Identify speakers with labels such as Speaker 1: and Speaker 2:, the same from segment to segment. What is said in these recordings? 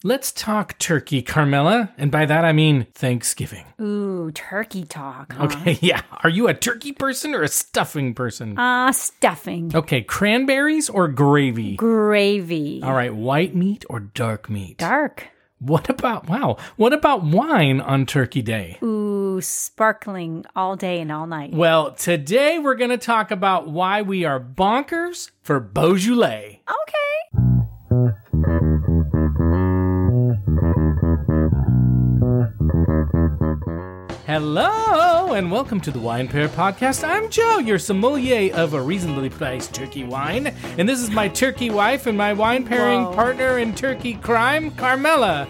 Speaker 1: Let's talk turkey, Carmela. And by that, I mean Thanksgiving.
Speaker 2: Ooh, turkey talk, huh?
Speaker 1: Okay, yeah. Are you a turkey person or a stuffing person?
Speaker 2: Stuffing.
Speaker 1: Okay, cranberries or gravy?
Speaker 2: Gravy.
Speaker 1: All right, white meat or dark meat?
Speaker 2: Dark.
Speaker 1: What about wine on Turkey Day?
Speaker 2: Ooh, sparkling all day and all night.
Speaker 1: Well, today we're going to talk about why we are bonkers for Beaujolais.
Speaker 2: Okay.
Speaker 1: Hello, and welcome to the Wine Pair Podcast. I'm Joe, your sommelier of a reasonably priced turkey wine. And this is my turkey wife and my wine pairing partner in turkey crime, Carmela.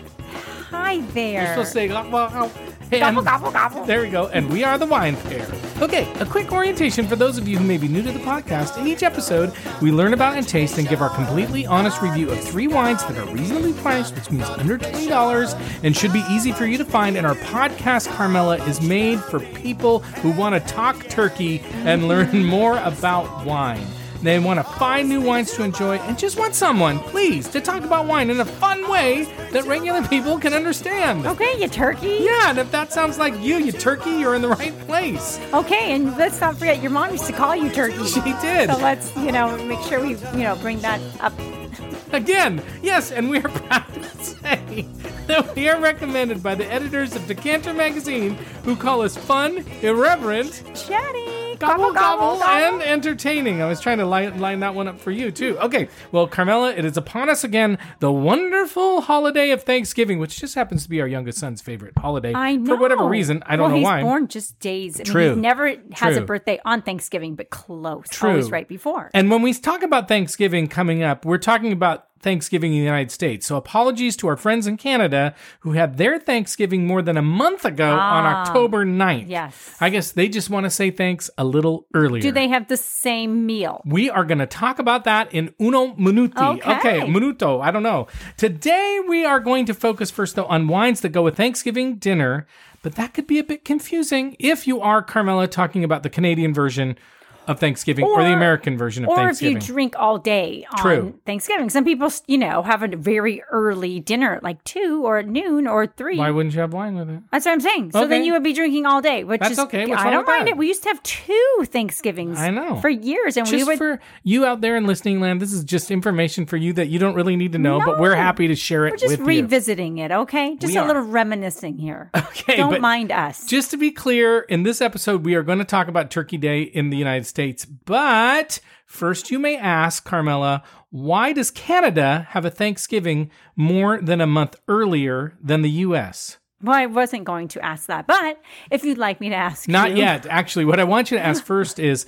Speaker 2: Hi there.
Speaker 1: You're supposed to say, gobble,
Speaker 2: gobble, gobble.
Speaker 1: There we go. And we are the Wine Pair. Okay, a quick orientation for those of you who may be new to the podcast. In each episode, we learn about and taste and give our completely honest review of 3 wines that are reasonably priced, which means under $20, and should be easy for you to find. And our podcast, Carmela, is made for people who want to talk turkey and learn more about wine. They want to find new wines to enjoy and just want someone, please, to talk about wine in a fun way that regular people can understand.
Speaker 2: Okay, you turkey.
Speaker 1: Yeah, and if that sounds like you turkey, you're in the right place.
Speaker 2: Okay, and let's not forget, your mom used to call you turkey.
Speaker 1: She did.
Speaker 2: So let's, make sure we, bring that up.
Speaker 1: Again, yes, and we are proud to say that we are recommended by the editors of Decanter Magazine, who call us fun, irreverent,
Speaker 2: chatty,
Speaker 1: gobble, and entertaining. I was trying to line that one up for you, too. Okay, well, Carmela, it is upon us again, the wonderful holiday of Thanksgiving, which just happens to be our youngest son's favorite holiday.
Speaker 2: I know.
Speaker 1: For whatever reason. I don't know why.
Speaker 2: He's born just days.
Speaker 1: True.
Speaker 2: He never has a birthday on Thanksgiving, but close.
Speaker 1: True.
Speaker 2: Always right before.
Speaker 1: And when we talk about Thanksgiving coming up, we're talking about Thanksgiving in the United States. So apologies to our friends in Canada who had their Thanksgiving more than a month ago on October 9th.
Speaker 2: Yes.
Speaker 1: I guess they just want to say thanks a little earlier.
Speaker 2: Do they have the same meal?
Speaker 1: We are going to talk about that in uno minuti. Okay, minuto. I don't know. Today we are going to focus first, though, on wines that go with Thanksgiving dinner, but that could be a bit confusing if you are, Carmela, talking about the Canadian version of Thanksgiving or the American version of Thanksgiving.
Speaker 2: Or if you drink all day on Thanksgiving. Some people, have a very early dinner, like 2 or noon or 3.
Speaker 1: Why wouldn't you have wine with it?
Speaker 2: That's what I'm saying. So then you would be drinking all day, which
Speaker 1: That's okay. What's
Speaker 2: I
Speaker 1: wrong
Speaker 2: don't
Speaker 1: with
Speaker 2: mind
Speaker 1: that?
Speaker 2: it. We used to have 2 Thanksgivings for years. And
Speaker 1: just for you out there in listening land, this is just information for you that you don't really need to know, but we're happy to share it with you.
Speaker 2: We're just revisiting it, okay? Just a little reminiscing here.
Speaker 1: Okay.
Speaker 2: Don't mind us.
Speaker 1: Just to be clear, in this episode, we are going to talk about Turkey Day in the United States, But first, you may ask, Carmela, why does Canada have a Thanksgiving more than a month earlier than the U.S.?
Speaker 2: Well, I wasn't going to ask that, but if you'd like me to ask
Speaker 1: Not yet. Actually, what I want you to ask first is,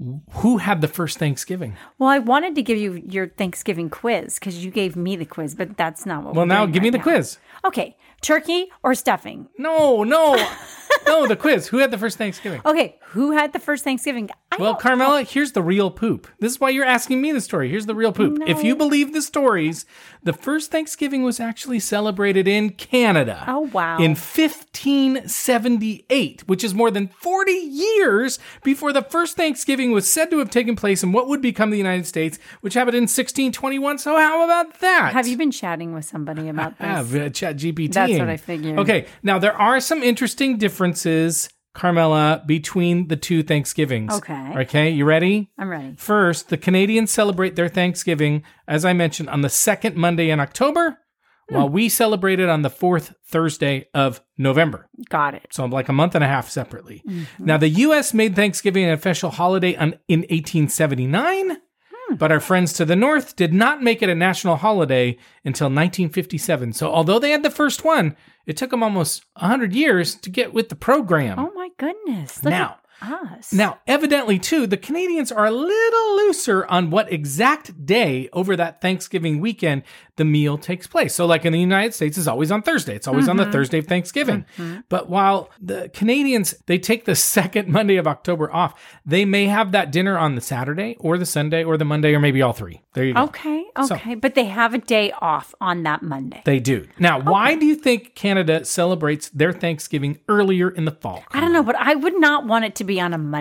Speaker 1: who had the first Thanksgiving?
Speaker 2: Well, I wanted to give you your Thanksgiving quiz because you gave me the quiz, but that's not what we're doing.
Speaker 1: Well, now give me the quiz.
Speaker 2: Okay. Turkey or stuffing?
Speaker 1: No, the quiz. Who had the first Thanksgiving?
Speaker 2: Okay, who had the first Thanksgiving?
Speaker 1: Well, Carmela, here's the real poop. This is why you're asking me the story. Here's the real poop.
Speaker 2: No.
Speaker 1: If you believe the stories, the first Thanksgiving was actually celebrated in Canada.
Speaker 2: Oh, wow.
Speaker 1: In 1578, which is more than 40 years before the first Thanksgiving was said to have taken place in what would become the United States, which happened in 1621. So how about that?
Speaker 2: Have you been chatting with somebody about this?
Speaker 1: I have ChatGPT.
Speaker 2: That's what I figured.
Speaker 1: Okay, now there are some interesting differences, Carmela, between the 2 Thanksgivings. Okay, you ready?
Speaker 2: I'm ready.
Speaker 1: First, the Canadians celebrate their Thanksgiving, as I mentioned, on the 2nd Monday in October, while we celebrate it on the 4th Thursday of November.
Speaker 2: Got it.
Speaker 1: So like a month and a half separately. Mm-hmm. Now, the U.S. made Thanksgiving an official holiday in 1879, but our friends to the north did not make it a national holiday until 1957. So although they had the first one, it took them almost 100 years to get with the program.
Speaker 2: Oh my goodness. Look at us.
Speaker 1: Now, evidently, too, the Canadians are a little looser on what exact day over that Thanksgiving weekend the meal takes place. So like in the United States, it's always on Thursday. It's always on the Thursday of Thanksgiving. But while the Canadians, they take the 2nd Monday of October off, they may have that dinner on the Saturday or the Sunday or the Monday or maybe all 3. There you go.
Speaker 2: Okay. But they have a day off on that Monday.
Speaker 1: They do. Now, why do you think Canada celebrates their Thanksgiving earlier in the fall?
Speaker 2: I don't know, but I would not want it to be on a Monday.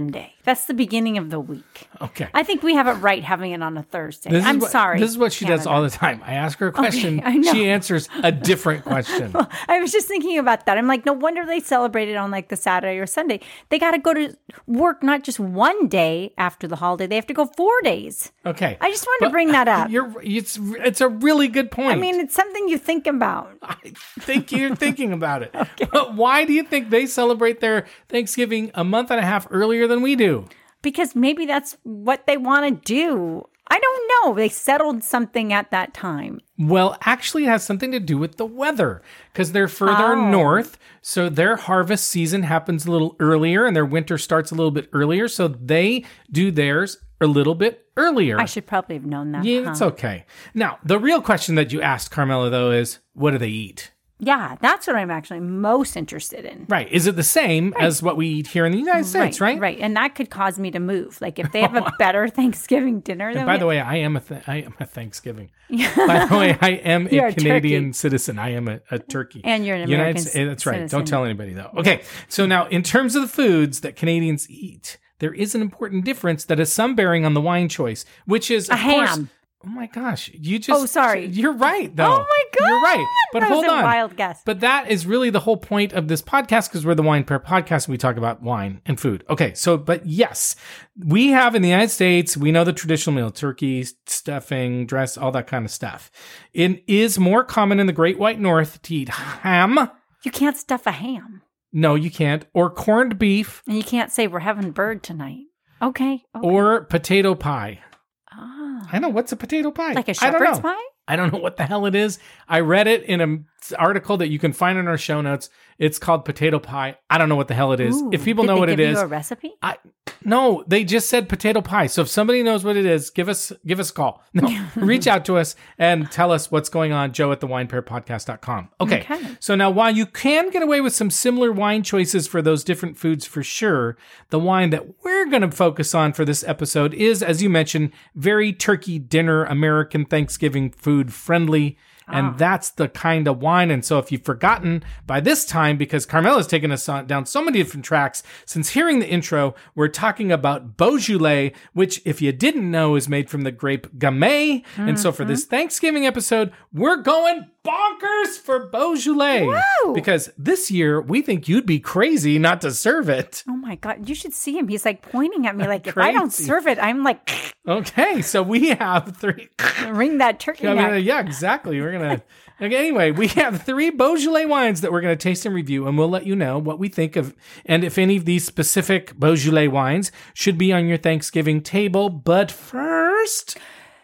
Speaker 2: That's the beginning of the week.
Speaker 1: Okay.
Speaker 2: I think we have it right having it on a Thursday. I'm sorry.
Speaker 1: This is what she does all the time. I ask her a question.
Speaker 2: Okay, I know.
Speaker 1: She answers a different question.
Speaker 2: Well, I was just thinking about that. I'm like, no wonder they celebrate it on like the Saturday or Sunday. They got to go to work not just one day after the holiday. They have to go 4 days.
Speaker 1: Okay.
Speaker 2: I just wanted to bring that up.
Speaker 1: It's a really good point.
Speaker 2: I mean, it's something you think about.
Speaker 1: I think you're thinking about it. Okay. But why do you think they celebrate their Thanksgiving a month and a half earlier than we do?
Speaker 2: Because maybe that's what they want to do. I don't know. They settled something at that time.
Speaker 1: Well, actually, it has something to do with the weather because they're further north. So their harvest season happens a little earlier and their winter starts a little bit earlier. So they do theirs a little bit earlier.
Speaker 2: I should probably have known that.
Speaker 1: Yeah, it's okay. Now, the real question that you asked, Carmela, though, is what do they eat?
Speaker 2: Yeah, that's what I'm actually most interested in.
Speaker 1: Right. Is it the same as what we eat here in the United States, right?
Speaker 2: Right. And that could cause me to move. Like if they have a better Thanksgiving dinner than
Speaker 1: by the way, I am a Thanksgiving. By the way, I am a Canadian citizen. I am a turkey.
Speaker 2: And you're an American citizen.
Speaker 1: That's right. Don't tell anybody, though. Okay. So now, in terms of the foods that Canadians eat, there is an important difference that has some bearing on the wine choice, which is, of course,
Speaker 2: ham.
Speaker 1: Oh my gosh! You just.
Speaker 2: Oh, sorry.
Speaker 1: You're right, though.
Speaker 2: Oh my god!
Speaker 1: You're right, but
Speaker 2: that
Speaker 1: hold
Speaker 2: was a
Speaker 1: on.
Speaker 2: Wild guess.
Speaker 1: But that is really the whole point of this podcast because we're the Wine Pair Podcast and we talk about wine and food. Okay, so but yes, we have in the United States. We know the traditional meal: turkey, stuffing, dress, all that kind of stuff. It is more common in the Great White North to eat ham.
Speaker 2: You can't stuff a ham.
Speaker 1: No, you can't. Or corned beef.
Speaker 2: And you can't say we're having bird tonight. Okay.
Speaker 1: Or potato pie.
Speaker 2: Ah.
Speaker 1: I know. What's a potato pie?
Speaker 2: Like a shepherd's pie?
Speaker 1: I don't know what the hell it is. I read it in an article that you can find in our show notes. It's called potato pie. I don't know what the hell it is.
Speaker 2: Ooh,
Speaker 1: if people know what it is.
Speaker 2: Did they give you a recipe?
Speaker 1: No, they just said potato pie. So if somebody knows what it is, give us a call. No, reach out to us and tell us what's going on, joe@thewinepairpodcast.com. Okay. So now while you can get away with some similar wine choices for those different foods for sure, the wine that we're going to focus on for this episode is, as you mentioned, very turkey dinner, American Thanksgiving food friendly. And that's the kind of wine. And so if you've forgotten by this time, because Carmela's taken us down so many different tracks, since hearing the intro, we're talking about Beaujolais, which if you didn't know is made from the grape Gamay. Mm-hmm. And so for this Thanksgiving episode, we're going bonkers for Beaujolais.
Speaker 2: Woo!
Speaker 1: Because this year, we think you'd be crazy not to serve it.
Speaker 2: Oh my God. You should see him. He's like pointing at me like, if I don't serve it, I'm like...
Speaker 1: Okay, so we have 3...
Speaker 2: Ring that turkey neck.
Speaker 1: Yeah, exactly. We're going to... Okay, anyway, we have 3 Beaujolais wines that we're going to taste and review, and we'll let you know what we think of, and if any of these specific Beaujolais wines should be on your Thanksgiving table. But first...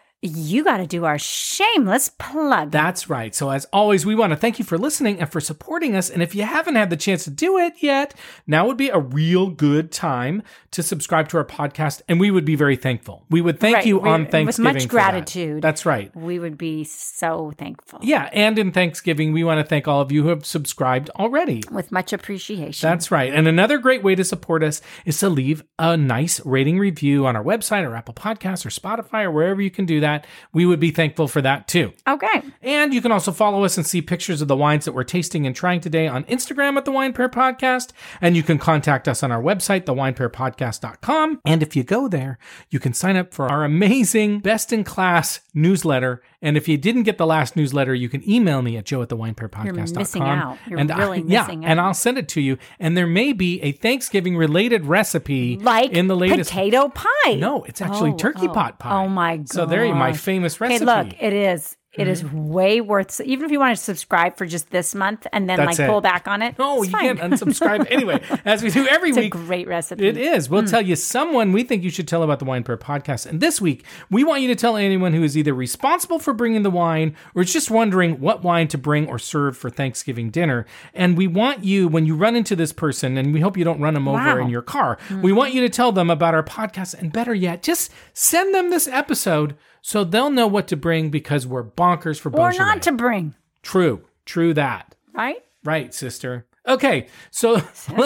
Speaker 2: You got to do our shameless plug.
Speaker 1: That's right. So as always, we want to thank you for listening and for supporting us. And if you haven't had the chance to do it yet, now would be a real good time to subscribe to our podcast. And we would be very thankful. We would thank you on Thanksgiving.
Speaker 2: With much gratitude.
Speaker 1: That's right.
Speaker 2: We would be so thankful.
Speaker 1: Yeah. And in Thanksgiving, we want to thank all of you who have subscribed already.
Speaker 2: With much appreciation.
Speaker 1: That's right. And another great way to support us is to leave a nice rating review on our website or Apple Podcasts or Spotify or wherever you can do that. We would be thankful for that too.
Speaker 2: Okay.
Speaker 1: And you can also follow us and see pictures of the wines that we're tasting and trying today on Instagram at The Wine Pair Podcast. And you can contact us on our website, thewinepairpodcast.com. And if you go there, you can sign up for our amazing best-in-class newsletter. And if you didn't get the last newsletter, you can email me at joe@thewinepairpodcast.com.
Speaker 2: You're missing out. You're really missing out.
Speaker 1: And I'll send it to you. And there may be a Thanksgiving-related recipe in the latest...
Speaker 2: potato pie.
Speaker 1: No, it's actually turkey pot pie.
Speaker 2: Oh, my God.
Speaker 1: So there you my famous recipe.
Speaker 2: Hey, look, it is. It is way worth, even if you want to subscribe for just this month and then pull back on it.
Speaker 1: No, you can't unsubscribe. Anyway, as we do every week.
Speaker 2: It's a great recipe.
Speaker 1: It is. We'll tell you someone we think you should tell about the Wine Pair Podcast. And this week, we want you to tell anyone who is either responsible for bringing the wine or is just wondering what wine to bring or serve for Thanksgiving dinner. And we want you, when you run into this person, and we hope you don't run them over in your car, we want you to tell them about our podcast. And better yet, just send them this episode so they'll know what to bring because we're bonkers for Beaujolais.
Speaker 2: Or not to bring.
Speaker 1: True that.
Speaker 2: Right?
Speaker 1: Right, sister. Okay, so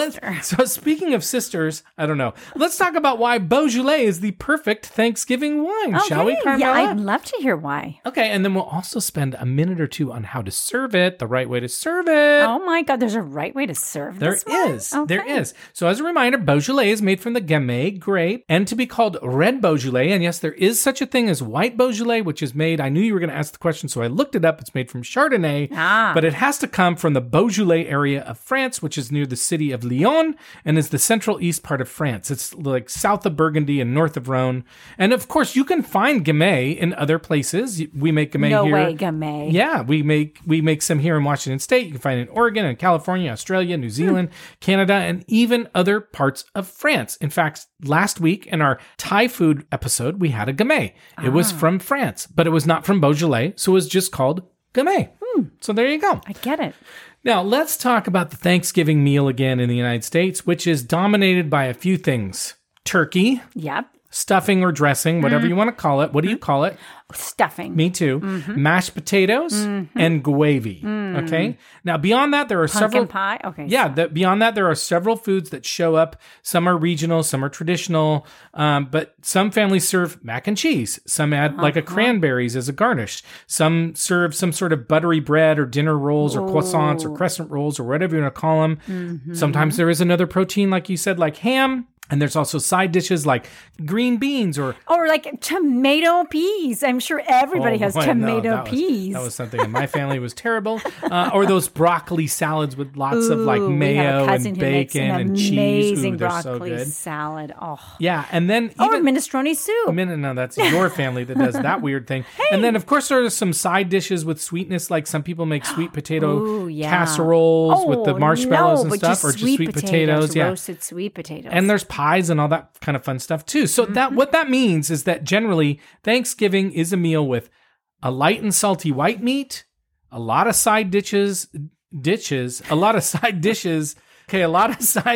Speaker 1: speaking of sisters, I don't know. Let's talk about why Beaujolais is the perfect Thanksgiving wine, shall we, Carmela?
Speaker 2: Yeah, I'd love to hear why.
Speaker 1: Okay, and then we'll also spend a minute or two on how to serve it, the right way to serve it.
Speaker 2: Oh my God, there's a right way to serve this one?
Speaker 1: There is. So as a reminder, Beaujolais is made from the Gamay grape and to be called red Beaujolais. And yes, there is such a thing as white Beaujolais, which is made, I knew you were going to ask the question, so I looked it up. It's made from Chardonnay, but it has to come from the Beaujolais area of France, which is near the city of Lyon and is the central east part of France. It's like south of Burgundy and north of Rhone. And of course, you can find Gamay in other places. We make Gamay here.
Speaker 2: No way, Gamay.
Speaker 1: Yeah, we make some here in Washington State. You can find it in Oregon and California, Australia, New Zealand, Canada, and even other parts of France. In fact, last week in our Thai food episode, we had a Gamay. It was from France, but it was not from Beaujolais, so it was just called Gamay. So there you go.
Speaker 2: I get it.
Speaker 1: Now, let's talk about the Thanksgiving meal again in the United States, which is dominated by a few things. Turkey.
Speaker 2: Yep.
Speaker 1: Stuffing or dressing, whatever you want to call it. What do you call it?
Speaker 2: Stuffing.
Speaker 1: Me too. Mashed potatoes and gravy. Okay. Now, beyond that, there are several.
Speaker 2: Pumpkin pie. Okay.
Speaker 1: Yeah. Beyond that, there are several foods that show up. Some are regional, some are traditional. But some families serve mac and cheese. Some add like a cranberries as a garnish. Some serve some sort of buttery bread or dinner rolls or croissants or crescent rolls or whatever you want to call them. Sometimes there is another protein, like you said, like ham. And there's also side dishes like green beans or
Speaker 2: like tomato peas. I'm sure everybody has tomato peas.
Speaker 1: That was something in my family was terrible. Or those broccoli salads with lots of like mayo and bacon and cheese.
Speaker 2: Amazing
Speaker 1: they're so
Speaker 2: broccoli
Speaker 1: good.
Speaker 2: salad. Oh.
Speaker 1: Yeah, and then even
Speaker 2: minestrone soup.
Speaker 1: No, that's your family that does that weird thing. Hey. And then of course there are some side dishes with sweetness, like some people make sweet potato casseroles with the marshmallows and stuff, or just sweet potatoes.
Speaker 2: Roasted sweet potatoes.
Speaker 1: And there's pies and all that kind of fun stuff too. So what that means is that generally Thanksgiving is a meal with a light and salty white meat, a lot of side dishes. Okay, a lot of side dishes.
Speaker 2: A lot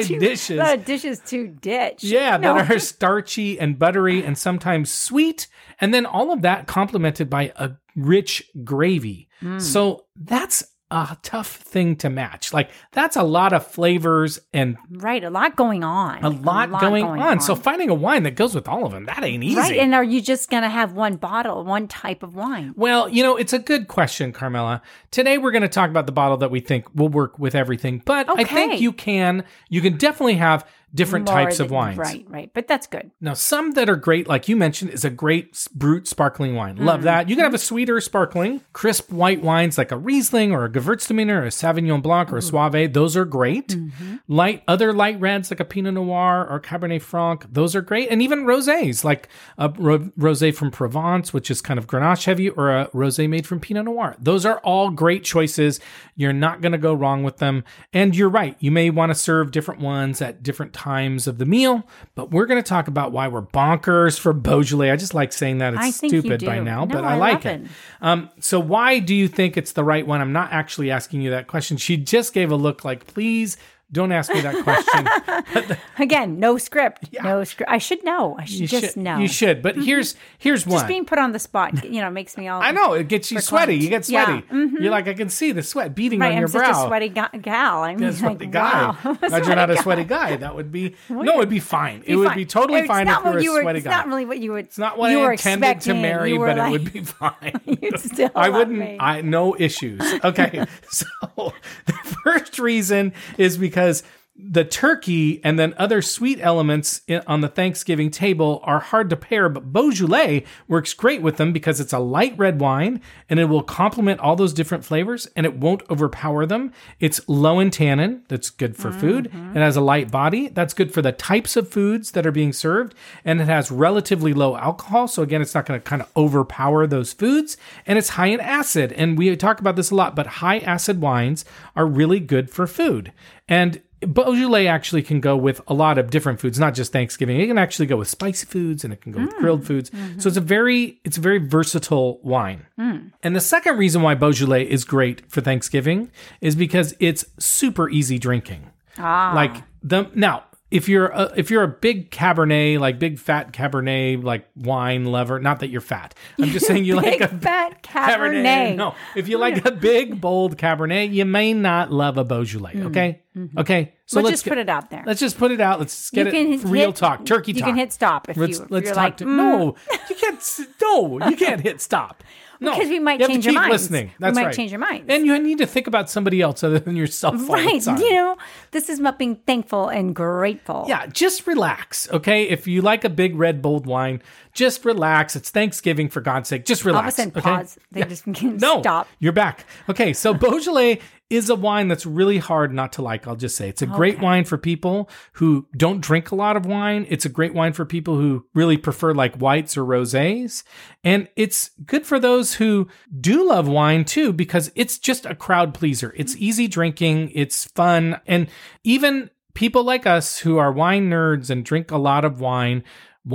Speaker 2: of dishes to ditch.
Speaker 1: Yeah, that are starchy and buttery and sometimes sweet. And then all of that complemented by a rich gravy. So that's a tough thing to match. Like, that's a lot of flavors and...
Speaker 2: Right, a lot going on.
Speaker 1: A lot going on. So finding a wine that goes with all of them, that ain't easy.
Speaker 2: Right, and are you just going to have one bottle, one type of wine?
Speaker 1: Well, it's a good question, Carmela. Today we're going to talk about the bottle that we think will work with everything. But I think you can definitely have different types of wines.
Speaker 2: Right. But that's good.
Speaker 1: Now, some that are great, like you mentioned, is a great Brut sparkling wine. Love that. You can have a sweeter sparkling, crisp white wines like a Riesling or a Gewürztraminer or a Sauvignon Blanc or a Soave. Those are great. Other light reds like a Pinot Noir or Cabernet Franc. Those are great. And even rosés, like a rosé from Provence, which is kind of Grenache heavy, or a rosé made from Pinot Noir. Those are all great choices. You're not going to go wrong with them. And you're right. You may want to serve different ones at different times of the meal, but we're going to talk about why we're bonkers for Beaujolais. I just like saying that. It's stupid by now, but I like it. So why do you think it's the right one? I'm not actually asking you that question. She just gave a look like, please don't ask me that question.
Speaker 2: Again, no script. Yeah. No script. I should know. I should just know.
Speaker 1: You should. But here's one.
Speaker 2: Just being put on the spot, makes me all...
Speaker 1: I know. It gets you sweaty. You get sweaty. Yeah. You're like, I can see the sweat beating on your brow.
Speaker 2: I'm such a sweaty gal. I'm a sweaty guy.
Speaker 1: Wow. Glad you're not a sweaty guy. That would be... No, it'd be fine. It would be totally fine if you were a sweaty guy.
Speaker 2: It's not really what you would...
Speaker 1: It's not what I intended to marry, but it would be fine.
Speaker 2: You'd still
Speaker 1: I wouldn't... No issues. Okay. So the first reason is because the turkey and then other sweet elements on the Thanksgiving table are hard to pair, but Beaujolais works great with them because it's a light red wine and it will complement all those different flavors and it won't overpower them. It's low in tannin. That's good for food. It has a light body. That's good for the types of foods that are being served. And it has relatively low alcohol. So again, it's not going to kind of overpower those foods. And it's high in acid. And we talk about this a lot, but high acid wines are really good for food. And Beaujolais actually can go with a lot of different foods, not just Thanksgiving. It can actually go with spicy foods and it can go with grilled foods. So it's a very versatile wine. And the second reason why Beaujolais is great for Thanksgiving is because it's super easy drinking. Now, if you're a big Cabernet, like big fat Cabernet, like wine lover, not that you're fat. I'm just saying you like a
Speaker 2: fat Cabernet.
Speaker 1: No, if you like a big, bold Cabernet, you may not love a Beaujolais. Okay. Okay. So
Speaker 2: let's just put it out there.
Speaker 1: Let's just put it out. Let's get it real talk, turkey talk.
Speaker 2: You can hit stop if
Speaker 1: let's
Speaker 2: you're
Speaker 1: talk
Speaker 2: like,
Speaker 1: No, you can't. No, you can't hit stop. No,
Speaker 2: because we might
Speaker 1: you
Speaker 2: change
Speaker 1: have to
Speaker 2: your
Speaker 1: keep
Speaker 2: minds.
Speaker 1: listening. That's
Speaker 2: we might
Speaker 1: right.
Speaker 2: change your minds.
Speaker 1: And you need to think about somebody else other than yourself.
Speaker 2: Right. This is about being thankful and grateful.
Speaker 1: Yeah, just relax, okay? If you like a big, red, bold wine, just relax. It's Thanksgiving, for God's sake. Just relax.
Speaker 2: All of a sudden,
Speaker 1: okay?
Speaker 2: pause. They just stop.
Speaker 1: You're back. Okay, so Beaujolais is a wine that's really hard not to like, I'll just say. It's a great wine for people who don't drink a lot of wine. It's a great wine for people who really prefer like whites or rosés. And it's good for those who do love wine too, because it's just a crowd pleaser. It's easy drinking. It's fun. And even people like us who are wine nerds and drink a lot of wine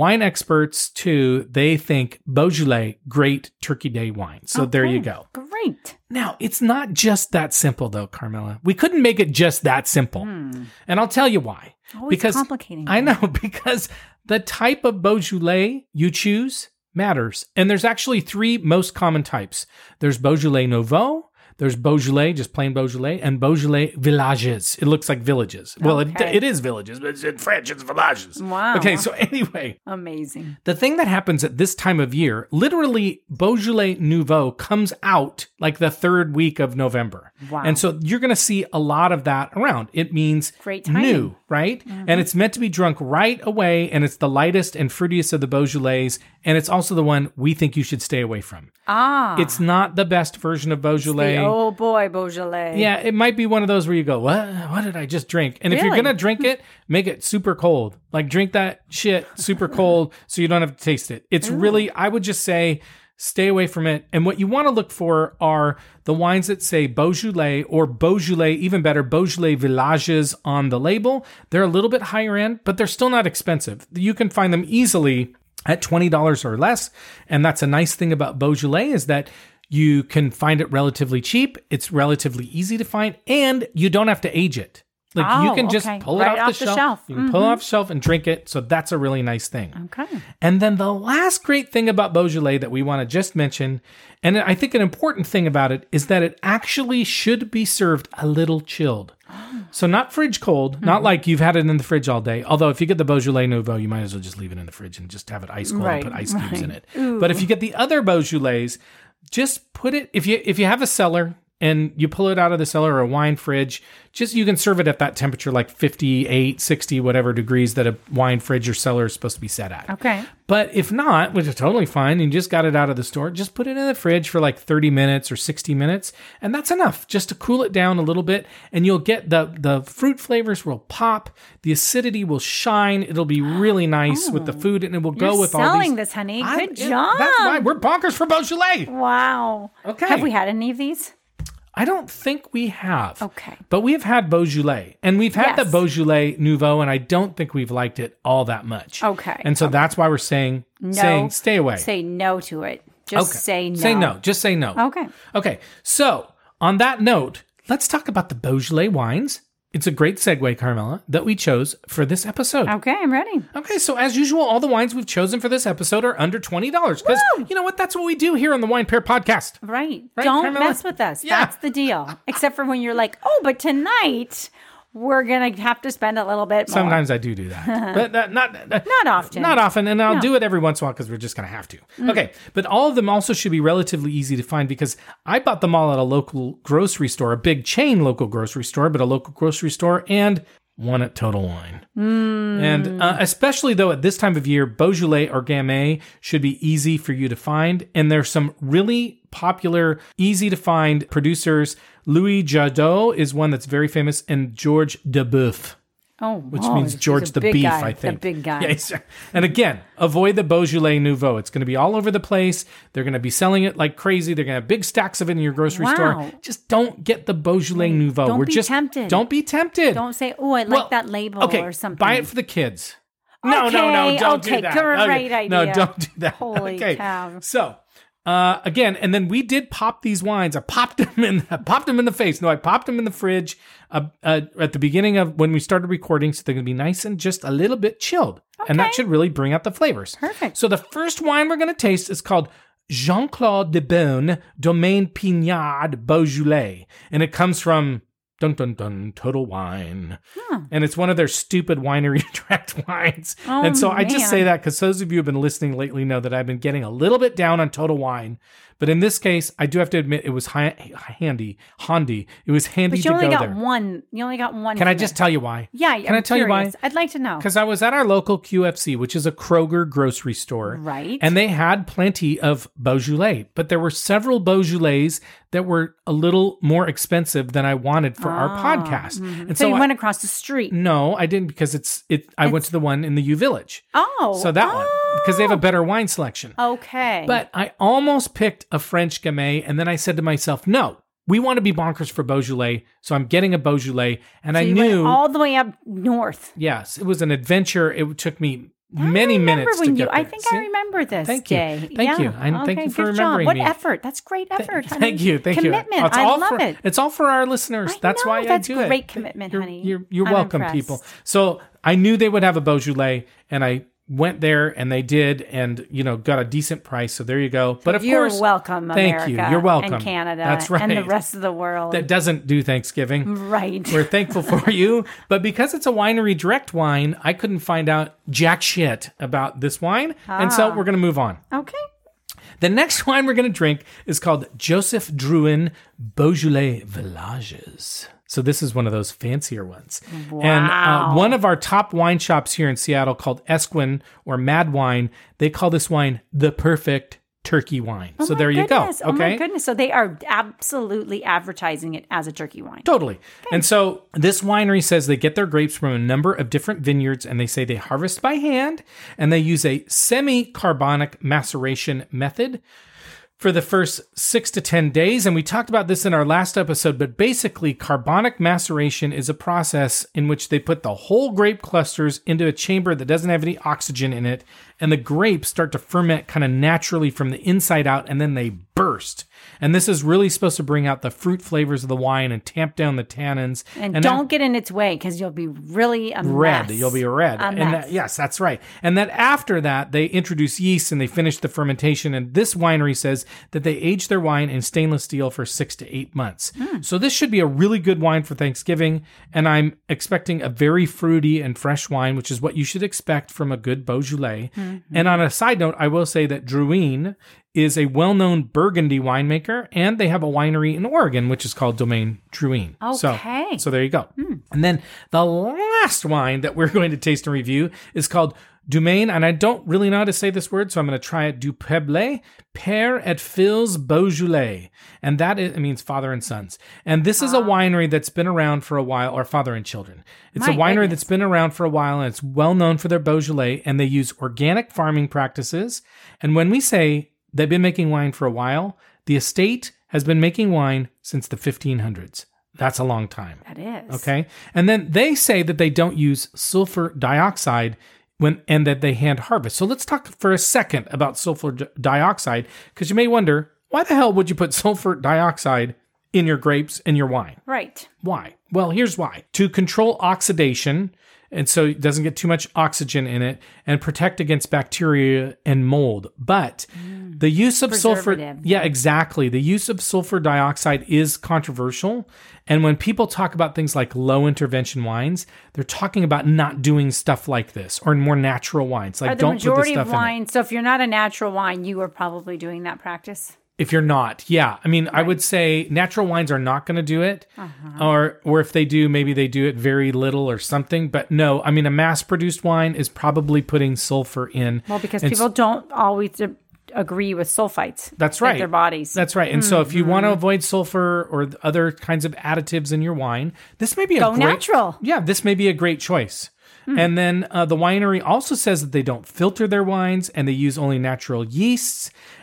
Speaker 1: experts too, they think Beaujolais, great Turkey Day wine. So there you go.
Speaker 2: Great.
Speaker 1: Now, it's not just that simple though, Carmela. We couldn't make it just that simple. And I'll tell you why.
Speaker 2: Always complicating.
Speaker 1: I know, because the type of Beaujolais you choose matters. And there's actually 3 most common types. There's Beaujolais Nouveau, there's Beaujolais, just plain Beaujolais, and Beaujolais Villages. It looks like villages. Well, it is villages, but in French, it's villages.
Speaker 2: Wow.
Speaker 1: Okay, so anyway.
Speaker 2: Amazing.
Speaker 1: The thing that happens at this time of year, literally Beaujolais Nouveau comes out like the 3rd week of November.
Speaker 2: Wow.
Speaker 1: And so you're going to see a lot of that around. It means
Speaker 2: great timing.
Speaker 1: New, right? And it's meant to be drunk right away, and it's the lightest and fruitiest of the Beaujolais, and it's also the one we think you should stay away from. It's not the best version of Beaujolais.
Speaker 2: Oh boy, Beaujolais.
Speaker 1: Yeah, it might be one of those where you go, what did I just drink? And if you're going to drink it, make it super cold. Like drink that shit super cold so you don't have to taste it. It's really, I would just say, stay away from it. And what you want to look for are the wines that say Beaujolais or Beaujolais, even better, Beaujolais Villages on the label. They're a little bit higher end, but they're still not expensive. You can find them easily at $20 or less. And that's a nice thing about Beaujolais is that you can find it relatively cheap. It's relatively easy to find, and you don't have to age it. Like you can just pull it off the shelf. You can pull it off the shelf and drink it. So that's a really nice thing.
Speaker 2: Okay.
Speaker 1: And then the last great thing about Beaujolais that we want to just mention, and I think an important thing about it, is that it actually should be served a little chilled. So not fridge cold, not like you've had it in the fridge all day. Although if you get the Beaujolais Nouveau, you might as well just leave it in the fridge and just have it ice cold and put ice cubes in it.
Speaker 2: Ooh.
Speaker 1: But if you get the other Beaujolais, just put it, if you have a cellar and you pull it out of the cellar or a wine fridge, just you can serve it at that temperature, like 58, 60, whatever degrees that a wine fridge or cellar is supposed to be set at.
Speaker 2: Okay.
Speaker 1: But if not, which is totally fine, and you just got it out of the store, just put it in the fridge for like 30 minutes or 60 minutes, and that's enough just to cool it down a little bit, and you'll get the fruit flavors will pop, the acidity will shine, it'll be really nice with the food, and it will go with all these.
Speaker 2: Selling this, honey. Good job.
Speaker 1: That's why we're bonkers for Beaujolais.
Speaker 2: Wow.
Speaker 1: Okay.
Speaker 2: Have we had any of these?
Speaker 1: I don't think we have.
Speaker 2: Okay.
Speaker 1: But we've had Beaujolais, and we've had the Beaujolais Nouveau, and I don't think we've liked it all that much.
Speaker 2: Okay.
Speaker 1: And so that's why we're saying stay away.
Speaker 2: Say no to it. Just say no.
Speaker 1: Say no. Just say no.
Speaker 2: Okay.
Speaker 1: Okay. So on that note, let's talk about the Beaujolais wines. It's a great segue, Carmela, that we chose for this episode.
Speaker 2: Okay, I'm ready.
Speaker 1: Okay, so as usual, all the wines we've chosen for this episode are under $20. Because you know what? That's what we do here on the Wine Pair Podcast.
Speaker 2: Right. Don't
Speaker 1: Carmela?
Speaker 2: mess with us.
Speaker 1: Yeah.
Speaker 2: That's the deal. Except for when you're like, oh, but tonight we're going to have to spend a little bit more.
Speaker 1: Sometimes I do that. But not
Speaker 2: often.
Speaker 1: Not often. And I'll do it every once in a while because we're just going to have to. Okay. But all of them also should be relatively easy to find because I bought them all at a local grocery store, a big chain local grocery store, but a local grocery store, and one at Total Wine. And especially though at this time of year, Beaujolais or Gamay should be easy for you to find. And there's some really popular, easy to find producers. Louis Jadot is one that's very famous, and George Duboeuf. Which means George the Beef, I think.
Speaker 2: The big guy.
Speaker 1: Yeah, and again, avoid the Beaujolais Nouveau. It's going to be all over the place. They're going to be selling it like crazy. They're going to have big stacks of it in your grocery store. Just don't get the Beaujolais Nouveau.
Speaker 2: Don't be tempted.
Speaker 1: Don't be tempted.
Speaker 2: Don't say, oh, I like that label or something.
Speaker 1: Buy it for the kids. No, don't do that.
Speaker 2: Great idea.
Speaker 1: No, don't do that.
Speaker 2: Holy cow.
Speaker 1: So, Again, and then we did pop these wines. I popped them in the face. No, I popped them in the fridge at the beginning of when we started recording, so they're going to be nice and just a little bit chilled.
Speaker 2: Okay.
Speaker 1: And that should really bring out the flavors.
Speaker 2: Perfect.
Speaker 1: So the first wine we're going to taste is called Jean-Claude de Beaune Domaine Pignard Beaujolais. And it comes from Total Wine. And it's one of their stupid winery direct wines.
Speaker 2: Oh,
Speaker 1: and so I just
Speaker 2: man.
Speaker 1: say that because those of you who have been listening lately know that I've been getting a little bit down on Total Wine. But in this case, I do have to admit it was handy. It was handy
Speaker 2: But
Speaker 1: to
Speaker 2: you only
Speaker 1: go
Speaker 2: got
Speaker 1: there.
Speaker 2: one. You only got one.
Speaker 1: Can I
Speaker 2: from
Speaker 1: just
Speaker 2: it.
Speaker 1: tell you why?
Speaker 2: Yeah.
Speaker 1: Can I tell you why?
Speaker 2: I'd like to know.
Speaker 1: Because I was at our local QFC, which is a Kroger grocery store.
Speaker 2: Right.
Speaker 1: And they had plenty of Beaujolais, but there were several Beaujolais that were a little more expensive than I wanted for our podcast. And
Speaker 2: So you
Speaker 1: I-
Speaker 2: went across the street.
Speaker 1: No, I didn't because I went to the one in the U Village.
Speaker 2: Oh.
Speaker 1: So that one, because they have a better wine selection.
Speaker 2: Okay.
Speaker 1: But I almost picked a French Gamay, and then I said to myself, no, we want to be bonkers for Beaujolais, so I'm getting a Beaujolais. And
Speaker 2: So
Speaker 1: I
Speaker 2: you
Speaker 1: knew,
Speaker 2: went all the way up north.
Speaker 1: yes, it was an adventure. It took me many
Speaker 2: I remember
Speaker 1: minutes
Speaker 2: when
Speaker 1: to
Speaker 2: you.
Speaker 1: get there.
Speaker 2: I think
Speaker 1: See?
Speaker 2: I remember this
Speaker 1: Thank you.
Speaker 2: day.
Speaker 1: Thank you.
Speaker 2: Yeah.
Speaker 1: And thank you for
Speaker 2: good
Speaker 1: remembering
Speaker 2: job.
Speaker 1: me.
Speaker 2: What effort? That's great effort, honey.
Speaker 1: Thank you.
Speaker 2: Commitment.
Speaker 1: It's
Speaker 2: I
Speaker 1: all
Speaker 2: love
Speaker 1: for,
Speaker 2: it.
Speaker 1: It's all for our listeners.
Speaker 2: I
Speaker 1: That's
Speaker 2: know,
Speaker 1: why
Speaker 2: that's
Speaker 1: I do it.
Speaker 2: great commitment, honey.
Speaker 1: You're
Speaker 2: I'm
Speaker 1: welcome,
Speaker 2: impressed.
Speaker 1: people. So I knew they would have a Beaujolais, and I went there, and they did, and got a decent price. So there you go. But of
Speaker 2: You're
Speaker 1: course,
Speaker 2: welcome,
Speaker 1: thank
Speaker 2: America.
Speaker 1: you. You're welcome.
Speaker 2: And Canada.
Speaker 1: That's right.
Speaker 2: And the rest of the world.
Speaker 1: that doesn't do Thanksgiving.
Speaker 2: Right.
Speaker 1: We're thankful for you. But because it's a winery direct wine, I couldn't find out jack shit about this wine. And so we're going to move on.
Speaker 2: Okay.
Speaker 1: The next wine we're going to drink is called Joseph Drouin Beaujolais Villages. So this is one of those fancier ones.
Speaker 2: Wow.
Speaker 1: And one of our top wine shops here in Seattle called Esquin or Mad Wine, they call this wine the perfect turkey wine. So there you go. Okay.
Speaker 2: Oh my goodness. So they are absolutely advertising it as a turkey wine.
Speaker 1: Totally. And so this winery says they get their grapes from a number of different vineyards, and they say they harvest by hand, and they use a semi-carbonic maceration method for the first 6 to 10 days. And we talked about this in our last episode, but basically carbonic maceration is a process in which they put the whole grape clusters into a chamber that doesn't have any oxygen in it, and the grapes start to ferment kind of naturally from the inside out, and then they burst. And this is really supposed to bring out the fruit flavors of the wine and tamp down the tannins.
Speaker 2: And don't get in its way because you'll be really a
Speaker 1: red.
Speaker 2: mess.
Speaker 1: You'll be red.
Speaker 2: A
Speaker 1: And
Speaker 2: mess.
Speaker 1: yes, that's right. And then after that, they introduce yeast and they finish the fermentation. And this winery says that they age their wine in stainless steel for 6 to 8 months. So this should be a really good wine for Thanksgiving. And I'm expecting a very fruity and fresh wine, which is what you should expect from a good Beaujolais. And on a side note, I will say that Drouin is a well-known Burgundy winemaker, and they have a winery in Oregon, which is called Domaine Drouin.
Speaker 2: Okay.
Speaker 1: So there you go. And then the last wine that we're going to taste and review is called Domaine, and I don't really know how to say this word, so I'm going to try it. Du Peuple, Père et Fils Beaujolais. And that is, it means father and sons. And this is a winery that's been around for a while, or father and children. It's
Speaker 2: My
Speaker 1: a winery
Speaker 2: goodness.
Speaker 1: that's been around for a while, and it's well known for their Beaujolais, and they use organic farming practices. And when we say they've been making wine for a while, the estate has been making wine since the 1500s. That's a long time.
Speaker 2: That is.
Speaker 1: Okay. And then they say that they don't use sulfur dioxide and that they hand harvest. So let's talk for a second about sulfur dioxide, because you may wonder, why the hell would you put sulfur dioxide in your grapes and your wine?
Speaker 2: Right.
Speaker 1: Why? Well, here's why. To control oxidation, and so it doesn't get too much oxygen in it, and protect against bacteria and mold. But the use of sulfur,
Speaker 2: Preservative.
Speaker 1: yeah, exactly. The use of sulfur dioxide is controversial. And when people talk about things like low intervention wines, they're talking about not doing stuff like this, or more natural wines. Like
Speaker 2: Are the
Speaker 1: don't put this
Speaker 2: majority
Speaker 1: stuff
Speaker 2: of
Speaker 1: in it.
Speaker 2: wines, so if you're not a natural wine, you are probably doing that practice?
Speaker 1: If you're not, yeah. I mean, I would say natural wines are not going to do it. Or if they do, maybe they do it very little or something. But no, I mean, a mass-produced wine is probably putting sulfur in.
Speaker 2: Well, because
Speaker 1: And
Speaker 2: people don't always agree with sulfites.
Speaker 1: That's
Speaker 2: in
Speaker 1: right.
Speaker 2: their bodies.
Speaker 1: That's right. And so if you want to avoid sulfur or other kinds of additives in your wine, this may be a
Speaker 2: Go
Speaker 1: great...
Speaker 2: natural.
Speaker 1: Yeah, this may be a great choice. And then the winery also says that they don't filter their wines and they use only natural yeasts.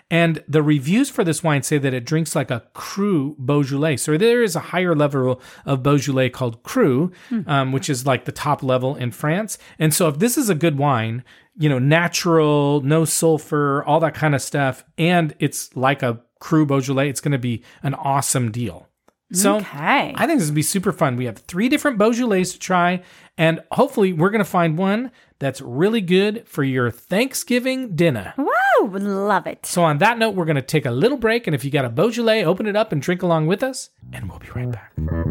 Speaker 1: And the reviews for this wine say that it drinks like a cru Beaujolais. So there is a higher level of Beaujolais called cru, which is like the top level in France. And so if this is a good wine, natural, no sulfur, all that kind of stuff, and it's like a cru Beaujolais, it's going to be an awesome deal. So
Speaker 2: Okay.
Speaker 1: I think this would be super fun. We have 3 different Beaujolais to try, and hopefully we're going to find one that's really good for your Thanksgiving dinner.
Speaker 2: Wow, love it.
Speaker 1: So on that note, we're going to take a little break, and if you got a Beaujolais, open it up and drink along with us, and we'll be right back.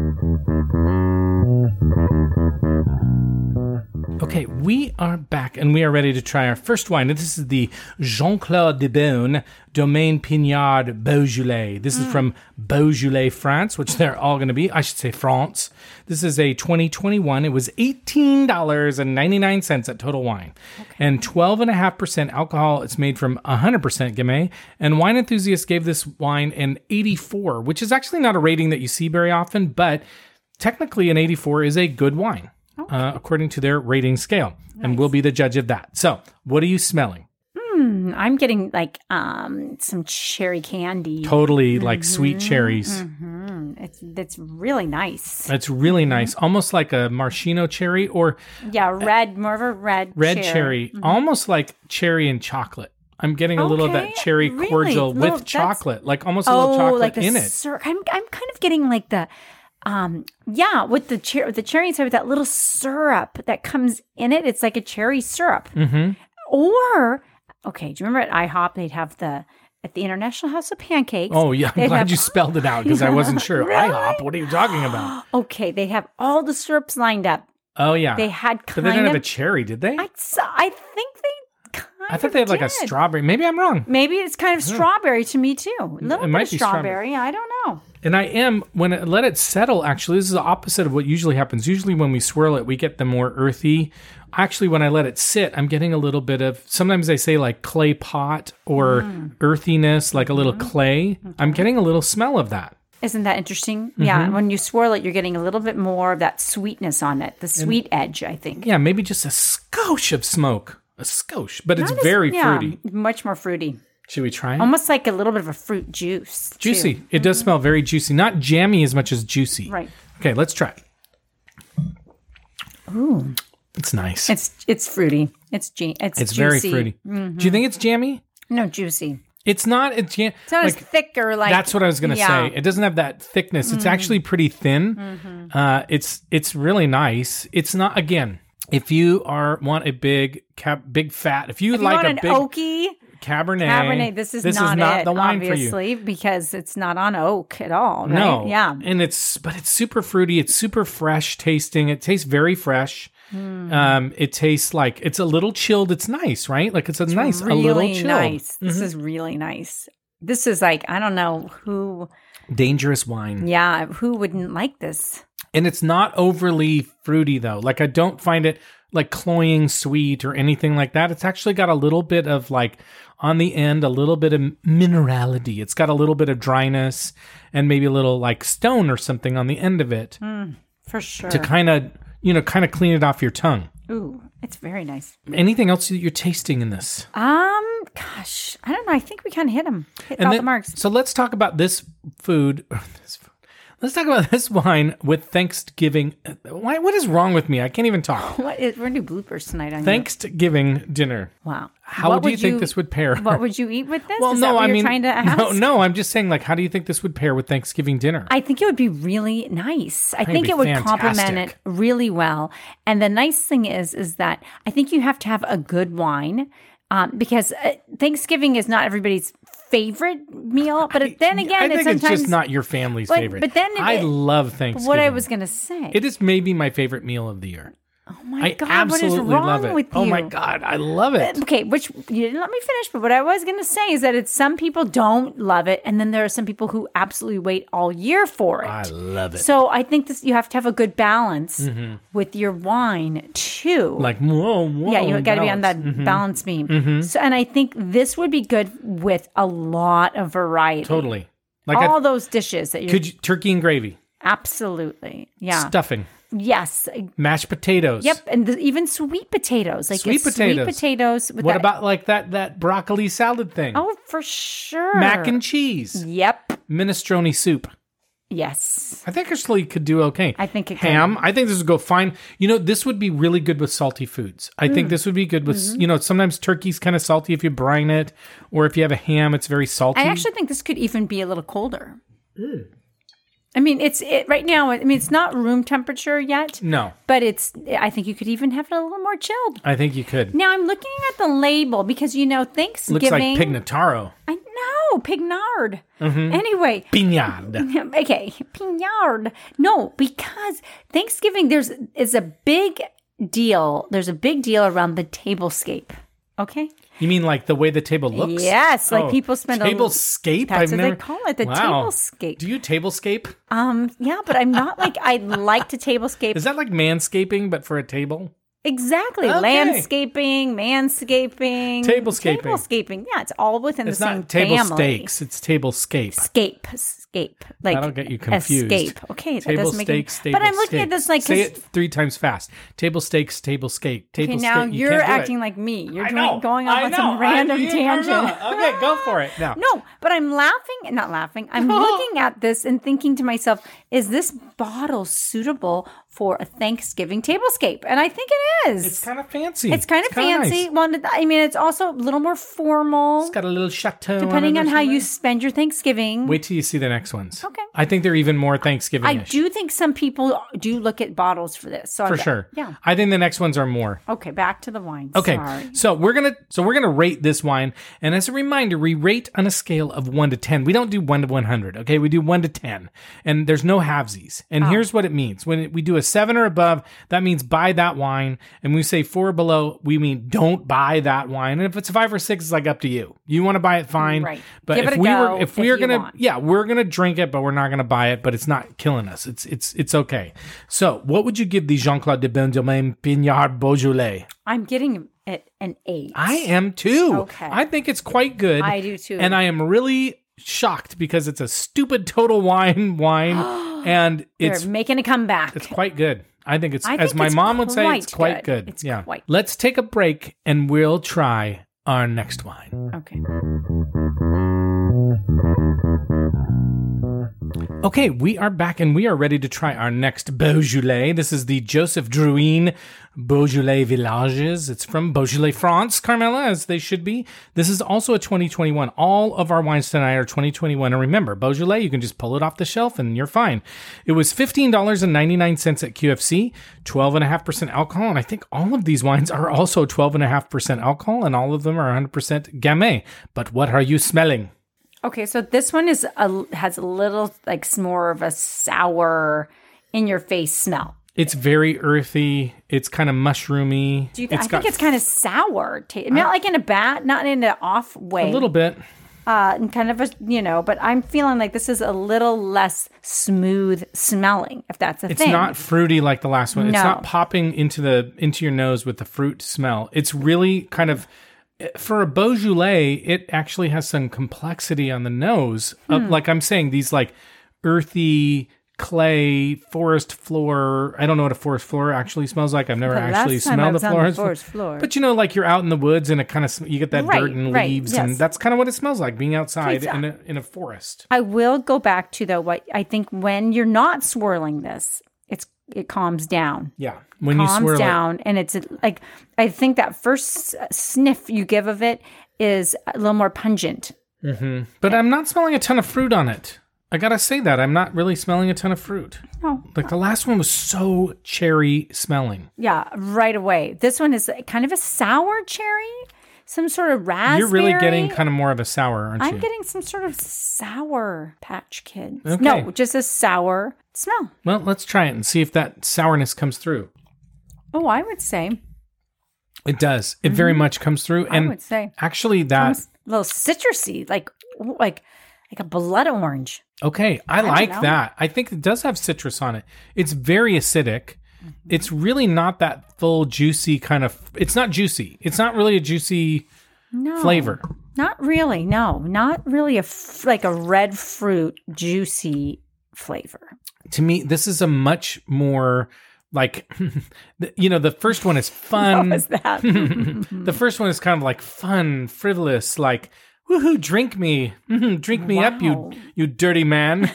Speaker 1: Okay, we are back, and we are ready to try our first wine. This is the Jean-Claude Debaune Domaine Pignard Beaujolais. This is from Beaujolais, France, which they're all going to be. I should say France. This is a 2021. It was $18.99 at Total Wine. And 12.5% alcohol. It's made from 100% Gamay. And Wine Enthusiast gave this wine an 84, which is actually not a rating that you see very often, but technically an 84 is a good wine. According to their rating scale. Nice. And we'll be the judge of that. So, what are you smelling?
Speaker 2: I'm getting like some cherry candy.
Speaker 1: Totally like sweet cherries.
Speaker 2: It's really nice.
Speaker 1: It's really nice. Almost like a maraschino cherry or...
Speaker 2: Yeah, more of a red
Speaker 1: cherry. Almost like cherry and chocolate. I'm getting a little of that cherry cordial with chocolate. Like almost a little chocolate
Speaker 2: like
Speaker 1: in it.
Speaker 2: I'm kind of getting like the... with the cherry inside with that little syrup that comes in it. It's like a cherry syrup. Or, okay, do you remember at IHOP they'd have at the International House of Pancakes?
Speaker 1: Oh, yeah. I'm glad you spelled it out because I wasn't sure.
Speaker 2: Really?
Speaker 1: IHOP, what are you talking about?
Speaker 2: Okay, they have all the syrups lined up.
Speaker 1: Oh, yeah.
Speaker 2: They had
Speaker 1: But they didn't have a cherry, did they?
Speaker 2: I think they
Speaker 1: I thought they had like a strawberry. Maybe I'm wrong.
Speaker 2: Maybe it's kind of strawberry to me too. A little bit of strawberry. I don't know.
Speaker 1: And when I let it settle, actually, this is the opposite of what usually happens. Usually when we swirl it, we get the more earthy. Actually, when I let it sit, I'm getting a little bit of, sometimes they say like clay pot or earthiness, like a little clay. I'm getting a little smell of that.
Speaker 2: Isn't that interesting? Yeah, when you swirl it, you're getting a little bit more of that sweetness on it, the sweet edge, I think.
Speaker 1: Yeah, maybe just a skosh of smoke. A skosh, but it's very fruity.
Speaker 2: Much more fruity.
Speaker 1: Should we try it?
Speaker 2: Almost like a little bit of a fruit juice.
Speaker 1: Juicy.
Speaker 2: Too.
Speaker 1: It does smell very juicy. Not jammy as much as juicy.
Speaker 2: Right.
Speaker 1: Okay, let's try it.
Speaker 2: Ooh.
Speaker 1: It's nice.
Speaker 2: It's fruity. It's juicy.
Speaker 1: Very fruity. Do you think it's jammy?
Speaker 2: No, juicy.
Speaker 1: It's not. It's not
Speaker 2: like, as thick or like.
Speaker 1: That's what I was going to say. It doesn't have that thickness. It's actually pretty thin. It's really nice. It's not, again, if you want a big fat, if you like
Speaker 2: want
Speaker 1: a big
Speaker 2: oaky
Speaker 1: Cabernet,
Speaker 2: this is not
Speaker 1: the wine
Speaker 2: obviously,
Speaker 1: for you.
Speaker 2: because it's not on oak at all, right?
Speaker 1: No.
Speaker 2: Yeah.
Speaker 1: And it's super fruity. It's super fresh tasting. It tastes very fresh. It tastes like it's a little chilled. It's nice, right? Like it's
Speaker 2: really
Speaker 1: a little chilled.
Speaker 2: Nice. This is really nice. This is like, I don't know who.
Speaker 1: Dangerous wine.
Speaker 2: Yeah. Who wouldn't like this?
Speaker 1: And it's not overly fruity though. Like I don't find it like cloying sweet or anything like that. It's actually got a little bit of like on the end, a little bit of minerality. It's got a little bit of dryness and maybe a little like stone or something on the end of it.
Speaker 2: For sure.
Speaker 1: To kind of clean it off your tongue.
Speaker 2: Ooh, it's very nice.
Speaker 1: Anything else that you're tasting in this?
Speaker 2: Gosh, I don't know. I think we kind of hit all the marks.
Speaker 1: So let's talk about this food. Let's talk about this wine with Thanksgiving. What is wrong with me? I can't even talk.
Speaker 2: We're going to do bloopers tonight on
Speaker 1: Thanksgiving dinner.
Speaker 2: Wow.
Speaker 1: How do you think this would pair?
Speaker 2: What would you eat with this?
Speaker 1: Well,
Speaker 2: is that what you're trying to ask?
Speaker 1: No, I'm just saying, like, how do you think this would pair with Thanksgiving dinner?
Speaker 2: I think it would be really nice. I think it would complement it really well. And the nice thing is that I think you have to have a good wine because Thanksgiving is not everybody's favorite meal. But then again,
Speaker 1: I think it's just not your family's favorite.
Speaker 2: But then
Speaker 1: I love Thanksgiving.
Speaker 2: What I was going to say.
Speaker 1: It is maybe my favorite meal of the year.
Speaker 2: Oh my God,
Speaker 1: absolutely
Speaker 2: what is wrong
Speaker 1: love it.
Speaker 2: with you?
Speaker 1: Oh my God, I love it.
Speaker 2: Okay, which you didn't let me finish, but what I was going to say is that some people don't love it, and then there are some people who absolutely wait all year for it.
Speaker 1: I love it.
Speaker 2: So I think you have to have a good balance with your wine too.
Speaker 1: Like, whoa.
Speaker 2: Yeah, you got to be on that balance beam. So, and I think this would be good with a lot of variety.
Speaker 1: Totally. Like
Speaker 2: all those dishes that you
Speaker 1: turkey and gravy.
Speaker 2: Absolutely. Yeah.
Speaker 1: Stuffing.
Speaker 2: Yes.
Speaker 1: Mashed potatoes.
Speaker 2: Yep. And even sweet potatoes. Like
Speaker 1: Sweet potatoes.
Speaker 2: Sweet potatoes. With
Speaker 1: What about like that broccoli salad thing?
Speaker 2: Oh, for sure.
Speaker 1: Mac and cheese.
Speaker 2: Yep.
Speaker 1: Minestrone soup.
Speaker 2: Yes.
Speaker 1: I think actually could do okay.
Speaker 2: I think it could.
Speaker 1: Ham. I think this would go fine. This would be really good with salty foods. I think this would be good with, sometimes turkey's kind of salty if you brine it, or if you have a ham, it's very salty.
Speaker 2: I actually think this could even be a little colder. I mean, right now. I mean, it's not room temperature yet.
Speaker 1: No.
Speaker 2: But I think you could even have it a little more chilled.
Speaker 1: I think you could.
Speaker 2: Now, I'm looking at the label because, Thanksgiving.
Speaker 1: Looks like Pignataro.
Speaker 2: I know, Pignard. Anyway.
Speaker 1: Pignard.
Speaker 2: Okay, Pignard. No, because Thanksgiving, is a big deal. There's a big deal around the tablescape. Okay?
Speaker 1: You mean like the way the table looks?
Speaker 2: Yes, like people spend
Speaker 1: tablescape.
Speaker 2: That's what they call it, the tablescape.
Speaker 1: Do you tablescape?
Speaker 2: Yeah, but I'm not like I like to tablescape.
Speaker 1: Is that like manscaping but for a table?
Speaker 2: Exactly.
Speaker 1: Okay.
Speaker 2: Landscaping, manscaping, tablescaping. Yeah, it's all within the same
Speaker 1: It's not table
Speaker 2: family.
Speaker 1: stakes, it's tablescape.
Speaker 2: Scape. Like
Speaker 1: that'll get you confused.
Speaker 2: Escape. Okay, that
Speaker 1: table
Speaker 2: doesn't make
Speaker 1: stakes,
Speaker 2: any, but I'm looking at this like
Speaker 1: say it 3 times fast. Table stakes, tablescape.
Speaker 2: Okay, now you're acting like me. You're going off on some random tangent.
Speaker 1: Okay, go for it now.
Speaker 2: No, but I'm not laughing. I'm looking at this and thinking to myself, is this bottle suitable for a Thanksgiving tablescape? And I think it is.
Speaker 1: It's kind of fancy.
Speaker 2: It's kind of fancy.
Speaker 1: Nice.
Speaker 2: Well, I mean, it's also a little more formal.
Speaker 1: It's got a little chateau.
Speaker 2: Depending on how you spend your Thanksgiving.
Speaker 1: Wait till you see the next ones.
Speaker 2: Okay.
Speaker 1: I think they're even more Thanksgiving-ish.
Speaker 2: I do think some people do look at bottles for this. So
Speaker 1: for sure.
Speaker 2: Yeah.
Speaker 1: I think the next ones are more.
Speaker 2: Okay, back to the wine.
Speaker 1: Okay.
Speaker 2: Sorry.
Speaker 1: So we're gonna rate this wine. And as a reminder, we rate on a scale of 1 to 10. We don't do 1 to 100. Okay. We do 1 to 10. And there's no halvesies. And here's what it means. When we do a 7 or above, that means buy that wine. And we say 4 or below, we mean don't buy that wine. And if it's 5 or 6, it's like up to you. You want to buy it, fine.
Speaker 2: Right.
Speaker 1: But
Speaker 2: Give
Speaker 1: if
Speaker 2: it a
Speaker 1: we
Speaker 2: go
Speaker 1: were, if
Speaker 2: if
Speaker 1: we are
Speaker 2: you
Speaker 1: gonna,
Speaker 2: want.
Speaker 1: we're gonna drink it, but we're not gonna buy it. But it's not killing us. It's okay. So what would you give the Jean-Claude de Benjamin Pignard Beaujolais?
Speaker 2: I'm getting it an 8.
Speaker 1: I am too.
Speaker 2: Okay.
Speaker 1: I think it's quite good.
Speaker 2: I do too.
Speaker 1: And I am really shocked because it's a stupid total wine and
Speaker 2: They're making a comeback.
Speaker 1: it's quite good. I think it's,
Speaker 2: I
Speaker 1: as
Speaker 2: think
Speaker 1: my
Speaker 2: it's
Speaker 1: mom would say,
Speaker 2: quite
Speaker 1: it's quite
Speaker 2: good.
Speaker 1: good.
Speaker 2: It's
Speaker 1: yeah.
Speaker 2: quite-
Speaker 1: Let's take a break and we'll try our next wine.
Speaker 2: Okay.
Speaker 1: Okay, we are back and we are ready to try our next Beaujolais. This is the Joseph Drouin Beaujolais Villages. It's from Beaujolais, France, Carmela, as they should be. This is also a 2021. All of our wines tonight are 2021. And remember, Beaujolais, you can just pull it off the shelf and you're fine. It was $15.99 at QFC, 12.5% alcohol. And I think all of these wines are also 12.5% alcohol and all of them are 100% Gamay. But what are you smelling?
Speaker 2: Okay, so this one has a little like more of a sour, in your face smell.
Speaker 1: It's very earthy. It's kind of mushroomy.
Speaker 2: I think it's kind of sour. Not like in a not in an off way.
Speaker 1: A little bit.
Speaker 2: And kind of a, but I'm feeling like this is a little less smooth smelling, if that's a thing.
Speaker 1: It's not fruity like the last one.
Speaker 2: No.
Speaker 1: It's not popping into your nose with the fruit smell. It's really kind of, for a Beaujolais, it actually has some complexity on the nose. Like I'm saying, these like earthy clay forest floor. I don't know what a forest floor actually smells like. I've never actually smelled a forest floor. But like you're out in the woods and it kind of, you get that dirt and leaves,
Speaker 2: yes.
Speaker 1: and that's kind of what it smells like being outside in a forest.
Speaker 2: I will go back to though what I think when you're not swirling this, it calms down.
Speaker 1: Yeah, when you swirl
Speaker 2: down, and it's like I think that first sniff you give of it is a little more pungent.
Speaker 1: Mm-hmm. But I'm not smelling a ton of fruit on it. I gotta say that I'm not really smelling a ton of fruit.
Speaker 2: No,
Speaker 1: like the last one was so cherry smelling.
Speaker 2: Yeah, right away. This one is kind of a sour cherry, some sort of raspberry.
Speaker 1: You're really getting kind of more of a sour, aren't you?
Speaker 2: I'm getting some sort of Sour Patch Kids.
Speaker 1: Okay.
Speaker 2: No, just a sour smell.
Speaker 1: Well, let's try it and see if that sourness comes through.
Speaker 2: Oh, I would say
Speaker 1: it does. It very much comes through. And
Speaker 2: I would say
Speaker 1: actually that
Speaker 2: a little citrusy, like a blood orange.
Speaker 1: Okay, I like that. I think it does have citrus on it. It's very acidic. Mm-hmm. It's really not that full juicy kind of. It's not juicy. It's not really a juicy flavor.
Speaker 2: Not really. No, not really like a red fruit juicy flavor.
Speaker 1: To me, this is a much more like, the first one is fun.
Speaker 2: What was that?
Speaker 1: The first one is kind of like fun, frivolous, like, woohoo, drink me. Drink me up, you dirty man.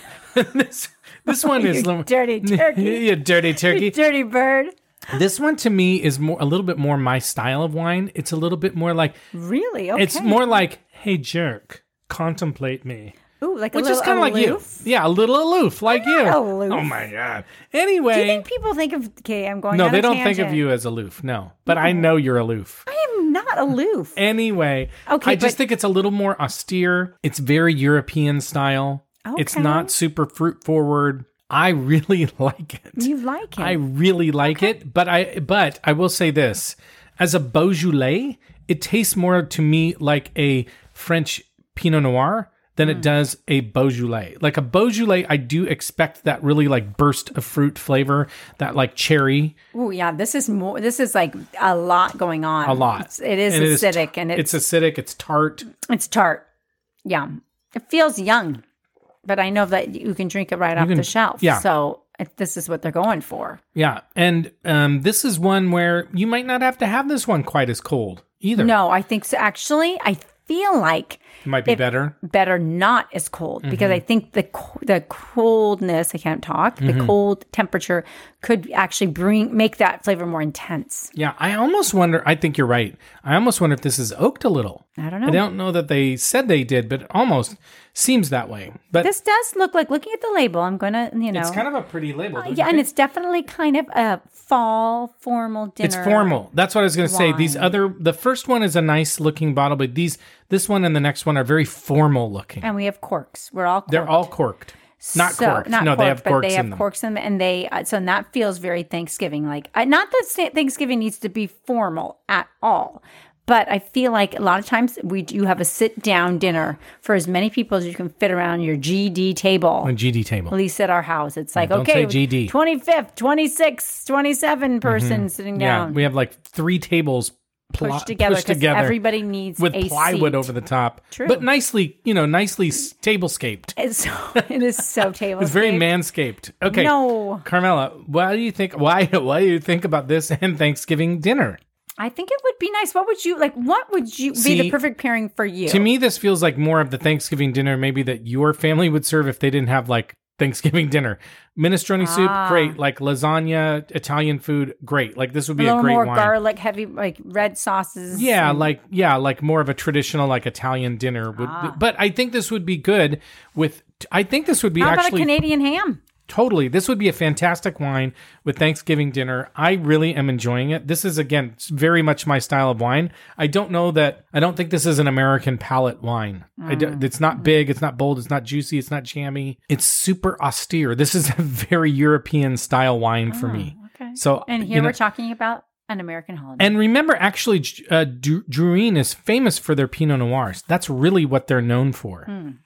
Speaker 1: This one is
Speaker 2: You dirty turkey.
Speaker 1: You dirty turkey.
Speaker 2: You dirty bird.
Speaker 1: This one to me is a little bit more my style of wine. It's a little bit more like,
Speaker 2: Really? Okay.
Speaker 1: it's more like, hey, jerk, contemplate me.
Speaker 2: Ooh, like
Speaker 1: Which
Speaker 2: a little
Speaker 1: is kind of like you. Yeah, a little aloof, like you.
Speaker 2: aloof.
Speaker 1: Oh my God. Anyway.
Speaker 2: Do you think people think of? Okay, I'm going.
Speaker 1: No,
Speaker 2: on
Speaker 1: they
Speaker 2: a
Speaker 1: don't think of
Speaker 2: tangent.
Speaker 1: you as aloof. No, but I know you're aloof.
Speaker 2: I am not aloof.
Speaker 1: Anyway,
Speaker 2: Okay,
Speaker 1: I just
Speaker 2: but-
Speaker 1: think it's a little more austere. It's very European style. It's
Speaker 2: Okay.
Speaker 1: not super fruit forward. I really like it.
Speaker 2: You like it?
Speaker 1: I really like it, but I will say this: as a Beaujolais, it tastes more to me like a French Pinot Noir than it does a Beaujolais. Like a Beaujolais, I do expect that really like burst of fruit flavor, that like cherry.
Speaker 2: Oh yeah, this is more. This is like a lot going on.
Speaker 1: A lot.
Speaker 2: It is
Speaker 1: And
Speaker 2: acidic, and
Speaker 1: it's acidic. It's tart.
Speaker 2: it's tart. Yeah, it feels young, but I know that you can drink it right off the shelf.
Speaker 1: yeah.
Speaker 2: So this is what they're going for.
Speaker 1: Yeah, and this is one where you might not have to have this one quite as cold either.
Speaker 2: No, I think so. Actually, I feel like
Speaker 1: It might be better.
Speaker 2: better not as cold because I think the coldness, I can't talk, the cold temperature could actually make that flavor more intense.
Speaker 1: Yeah, I almost wonder. I think you're right. I almost wonder if this is oaked a little.
Speaker 2: I don't know.
Speaker 1: I don't know that they said they did, but it almost seems that way. But
Speaker 2: This does look like, looking at the label, I'm going to,
Speaker 1: it's kind of a pretty label. don't you
Speaker 2: yeah, and
Speaker 1: think?
Speaker 2: it's definitely kind of a fall formal dinner.
Speaker 1: It's formal. That's what I was going to say. These
Speaker 2: wine.
Speaker 1: the first one is a nice looking bottle, but this one and the next one are very formal looking.
Speaker 2: And we have corks. We're all corked.
Speaker 1: They're all corked. Not corked. No, they have
Speaker 2: but
Speaker 1: corks
Speaker 2: they have
Speaker 1: in them.
Speaker 2: corks in them, and and that feels very Thanksgiving like. Not that Thanksgiving needs to be formal at all, but I feel like a lot of times you have a sit down dinner for as many people as you can fit around your GD table.
Speaker 1: A GD table.
Speaker 2: At least at our house, it's like
Speaker 1: don't
Speaker 2: okay,
Speaker 1: say GD.
Speaker 2: 25th, 26th, 27 person sitting
Speaker 1: Yeah,
Speaker 2: down.
Speaker 1: we have like 3 tables
Speaker 2: pushed together because everybody needs
Speaker 1: with
Speaker 2: a
Speaker 1: plywood
Speaker 2: seat.
Speaker 1: over the top.
Speaker 2: True.
Speaker 1: But nicely tablescaped.
Speaker 2: It is so table.
Speaker 1: It's very manscaped. Okay.
Speaker 2: No.
Speaker 1: Carmela, why do you think about this and Thanksgiving dinner?
Speaker 2: I think it would be nice. What would you be
Speaker 1: See,
Speaker 2: the perfect pairing for you?
Speaker 1: To me, this feels like more of the Thanksgiving dinner maybe that your family would serve if they didn't have like Thanksgiving dinner. Minestrone soup, great. Like lasagna, Italian food, great. Like this would be
Speaker 2: a
Speaker 1: a
Speaker 2: little
Speaker 1: great
Speaker 2: more
Speaker 1: wine.
Speaker 2: garlic heavy, like red sauces.
Speaker 1: Yeah, like more of a traditional like Italian dinner. But I think this would be good with. I think this would be
Speaker 2: How about
Speaker 1: actually
Speaker 2: a Canadian ham?
Speaker 1: totally. This would be a fantastic wine with Thanksgiving dinner. I really am enjoying it. This is again very much my style of wine. I don't think this is an American palate wine. It's not big. It's not bold. It's not juicy. It's not jammy. It's super austere. This is a very European style wine for me.
Speaker 2: Okay.
Speaker 1: So
Speaker 2: And here we're talking about an American holiday.
Speaker 1: And remember, actually, Drouin is famous for their Pinot Noirs. That's really what they're known for.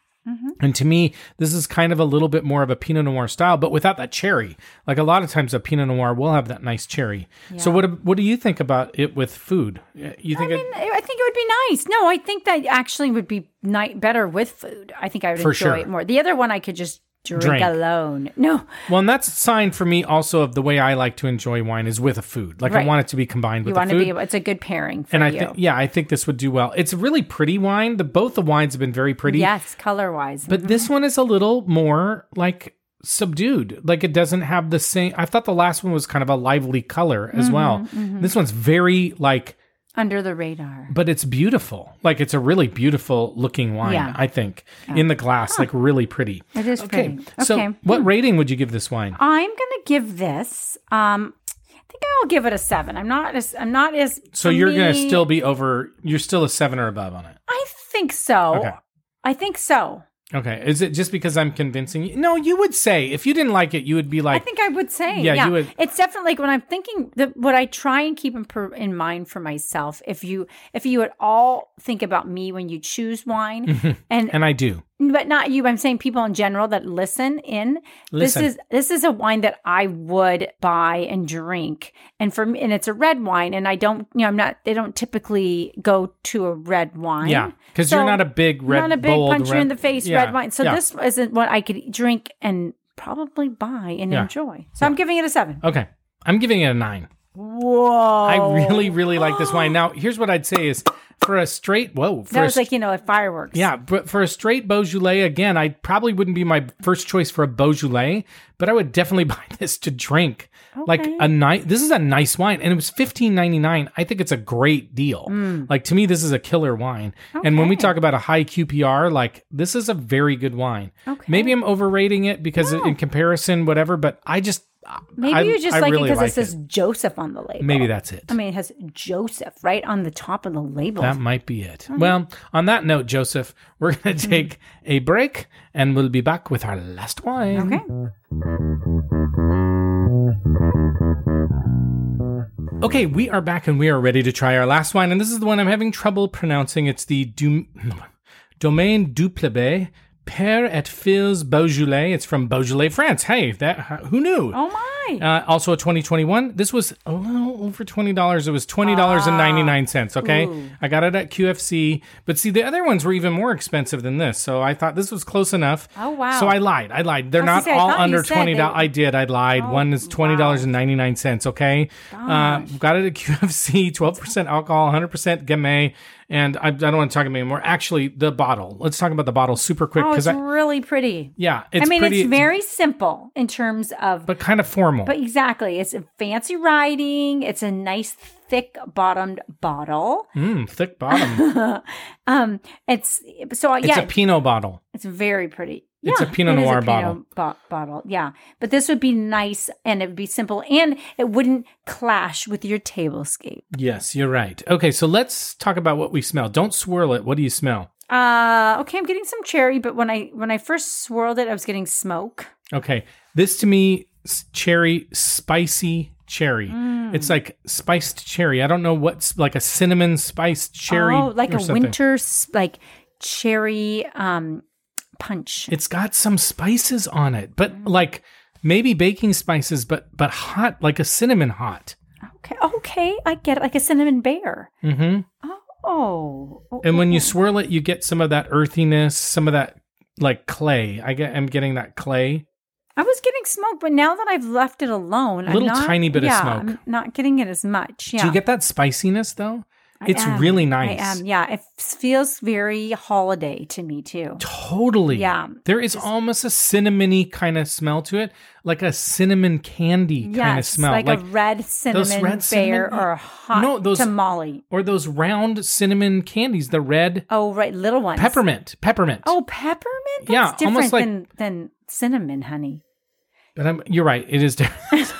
Speaker 1: And to me, this is kind of a little bit more of a Pinot Noir style, but without that cherry. Like a lot of times, a Pinot Noir will have that nice cherry. Yeah. So, what do you think about it with food? You think?
Speaker 2: I think it would be nice. No, I think that actually would be better with food. I think I would enjoy it more. The other one I could just drink alone. No.
Speaker 1: Well, and that's a sign for me also of the way I like to enjoy wine is with a food. Like I want it to be combined with the food.
Speaker 2: It's a good pairing for
Speaker 1: you. I think this would do well. It's a really pretty wine. Both the wines have been very pretty.
Speaker 2: Yes, color-wise.
Speaker 1: But this one is a little more like subdued. Like it doesn't have the same. I thought the last one was kind of a lively color as well. This one's very like
Speaker 2: under the radar.
Speaker 1: But it's beautiful. Like it's a really beautiful looking wine, I think. In the glass, like really pretty.
Speaker 2: It is pretty. Okay.
Speaker 1: So what rating would you give this wine?
Speaker 2: I'm going to give this I think I'll give it a 7. I'm not as
Speaker 1: So you're going to still be you're still a 7 or above on it.
Speaker 2: I think so.
Speaker 1: Okay.
Speaker 2: I think so.
Speaker 1: Okay. Is it just because I'm convincing you? No, you would say if you didn't like it, you would be like.
Speaker 2: I think I would say.
Speaker 1: Yeah. You would.
Speaker 2: It's definitely like when I'm thinking what I try and keep in mind for myself. If you at all think about me when you choose wine, and
Speaker 1: I do.
Speaker 2: But not you. I'm saying people in general that listen in. This is a wine that I would buy and drink, and it's a red wine, and I don't. They don't typically go to a red wine.
Speaker 1: Yeah, because you're not a big red, bold,
Speaker 2: puncher in the face red wine. So
Speaker 1: yeah.
Speaker 2: this isn't what I could drink and probably buy and enjoy. So I'm giving it a 7.
Speaker 1: Okay. I'm giving it a 9.
Speaker 2: Whoa.
Speaker 1: I really, really like this wine. Now, here's what I'd say is for a straight,
Speaker 2: That was like fireworks.
Speaker 1: Yeah, but for a straight Beaujolais, again, I probably wouldn't be my first choice for a Beaujolais, but I would definitely buy this to drink.
Speaker 2: Okay.
Speaker 1: Like this is a nice wine, and it was $15.99. I think it's a great deal. Like to me, this is a killer wine. And when we talk about a high QPR, like this is a very good wine.
Speaker 2: Okay.
Speaker 1: Maybe I'm overrating it because in comparison, whatever, but I just
Speaker 2: Maybe you just like
Speaker 1: really
Speaker 2: it because
Speaker 1: like
Speaker 2: it says Joseph on the label.
Speaker 1: Maybe that's it.
Speaker 2: I mean, it has Joseph right on the top of the label.
Speaker 1: That might be it. Well, on that note, Joseph, we're going to take a break and we'll be back with our last wine. Okay, we are back and we are ready to try our last wine. And this is the one I'm having trouble pronouncing. It's the Domaine du Plebet Père et Fils Beaujolais. It's from Beaujolais, France. Hey, who knew?
Speaker 2: Oh my!
Speaker 1: Also a 2021. This was a little over $20. It was $20.99. Okay,
Speaker 2: Ooh.
Speaker 1: I got it at QFC. But see, the other ones were even more expensive than this. So I thought this was close enough.
Speaker 2: Oh wow!
Speaker 1: So I lied. They're not all under $20. I did. I lied. One is $20.99. Okay. Got it at QFC. 12% alcohol, 100% Gamay. And I don't want to talk about it anymore. Actually, the bottle. Let's talk about the bottle super quick.
Speaker 2: It's really pretty.
Speaker 1: Yeah, it's pretty.
Speaker 2: It's very simple in terms of...
Speaker 1: But kind of formal.
Speaker 2: But exactly. It's a fancy writing. It's a nice thick-bottomed bottle.
Speaker 1: Thick bottom.
Speaker 2: It's
Speaker 1: a Pinot bottle.
Speaker 2: It's very pretty.
Speaker 1: It's a Pinot Noir bottle.
Speaker 2: Bottle, yeah. But this would be nice and it would be simple and it wouldn't clash with your tablescape.
Speaker 1: Yes, you're right. Okay, so let's talk about what we smell. Don't swirl it. What do you smell?
Speaker 2: Okay, I'm getting some cherry, but when I first swirled it, I was getting smoke.
Speaker 1: Okay, this to me, cherry, spicy cherry. It's like spiced cherry. I don't know what's like a cinnamon spiced cherry.
Speaker 2: Oh, like
Speaker 1: or
Speaker 2: a
Speaker 1: something.
Speaker 2: winter like cherry punch.
Speaker 1: It's got some spices on it, but like maybe baking spices, but hot, like a cinnamon hot.
Speaker 2: Okay, I get it, like a cinnamon bear.
Speaker 1: Mm-hmm. And when you swirl it, you get some of that earthiness, some of that like clay. I'm getting that clay.
Speaker 2: I was getting smoke, but now that I've left it alone,
Speaker 1: tiny bit of smoke.
Speaker 2: I'm not getting it as much. Yeah.
Speaker 1: Do you get that spiciness though? It's really nice.
Speaker 2: I am. Yeah, it feels very holiday to me too.
Speaker 1: Totally.
Speaker 2: Yeah.
Speaker 1: There is almost a cinnamony kind of smell to it, like a cinnamon candy kind of smell.
Speaker 2: Like a red cinnamon bear or a hot tamale.
Speaker 1: Or those round cinnamon candies, the red.
Speaker 2: Oh, right, little ones.
Speaker 1: Peppermint.
Speaker 2: Oh, peppermint? That's different
Speaker 1: almost
Speaker 2: than cinnamon, honey.
Speaker 1: But you're right. It is different.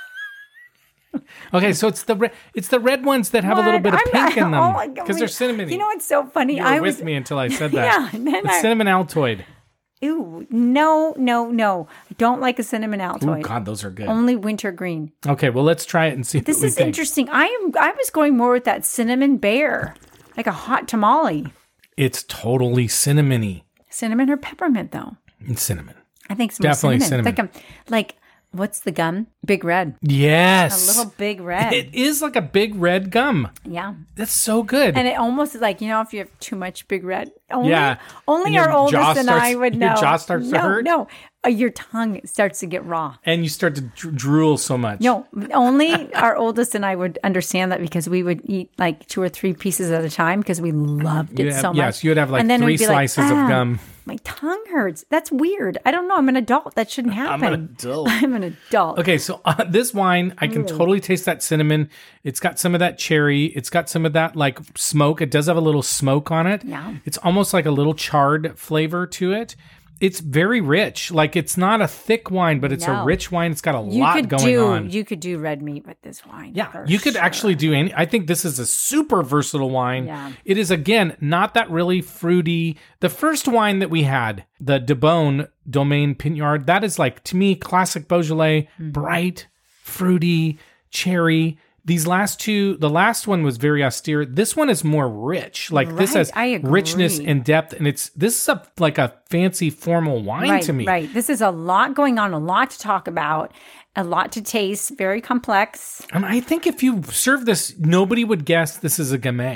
Speaker 1: Okay, so it's the red ones that have a little bit of pink in them because they're cinnamon.
Speaker 2: You know what's so funny?
Speaker 1: You were with me until I said that.
Speaker 2: Yeah,
Speaker 1: it's cinnamon Altoid.
Speaker 2: Ew, no. I don't like a cinnamon Altoid.
Speaker 1: Oh God, those are good.
Speaker 2: Only wintergreen.
Speaker 1: Okay, well let's try it and see.
Speaker 2: This is interesting. I was going more with that cinnamon bear, like a hot tamale.
Speaker 1: It's totally cinnamony.
Speaker 2: Cinnamon or peppermint though?
Speaker 1: It's cinnamon.
Speaker 2: I think it's
Speaker 1: definitely cinnamon.
Speaker 2: Like what's the gum? Big Red.
Speaker 1: Yes.
Speaker 2: A little Big Red.
Speaker 1: It is like a big red gum.
Speaker 2: Yeah.
Speaker 1: That's so good.
Speaker 2: And it almost is like, if you have too much Big Red. Only
Speaker 1: and
Speaker 2: our oldest and I would know.
Speaker 1: Your jaw starts to hurt?
Speaker 2: No. Your tongue starts to get raw.
Speaker 1: And you start to drool so much.
Speaker 2: No, only our oldest and I would understand that because we would eat like 2 or 3 pieces at a time because we loved it so much.
Speaker 1: Yes, you would have like 3 slices of gum.
Speaker 2: My tongue hurts. That's weird. I don't know. I'm an adult. That shouldn't happen. I'm an adult.
Speaker 1: Okay, so this wine, I can totally taste that cinnamon. It's got some of that cherry. It's got some of that like smoke. It does have a little smoke on it.
Speaker 2: Yeah.
Speaker 1: It's almost like a little charred flavor to it. It's very rich. Like it's not a thick wine, but it's a rich wine. It's got a lot going on.
Speaker 2: You could do red meat with this wine.
Speaker 1: Yeah, you could actually do any. I think this is a super versatile wine.
Speaker 2: Yeah.
Speaker 1: It is, again, not that really fruity. The first wine that we had, the Debonne Domaine Pinard, that is like, to me, classic Beaujolais, bright, fruity, cherry. These last two, the last one was very austere. This one is more rich. Like this has richness and depth, and this is like a fancy formal wine to me.
Speaker 2: Right. This is a lot going on, a lot to talk about, a lot to taste, very complex.
Speaker 1: And I think if you serve this, nobody would guess this is a Gamay.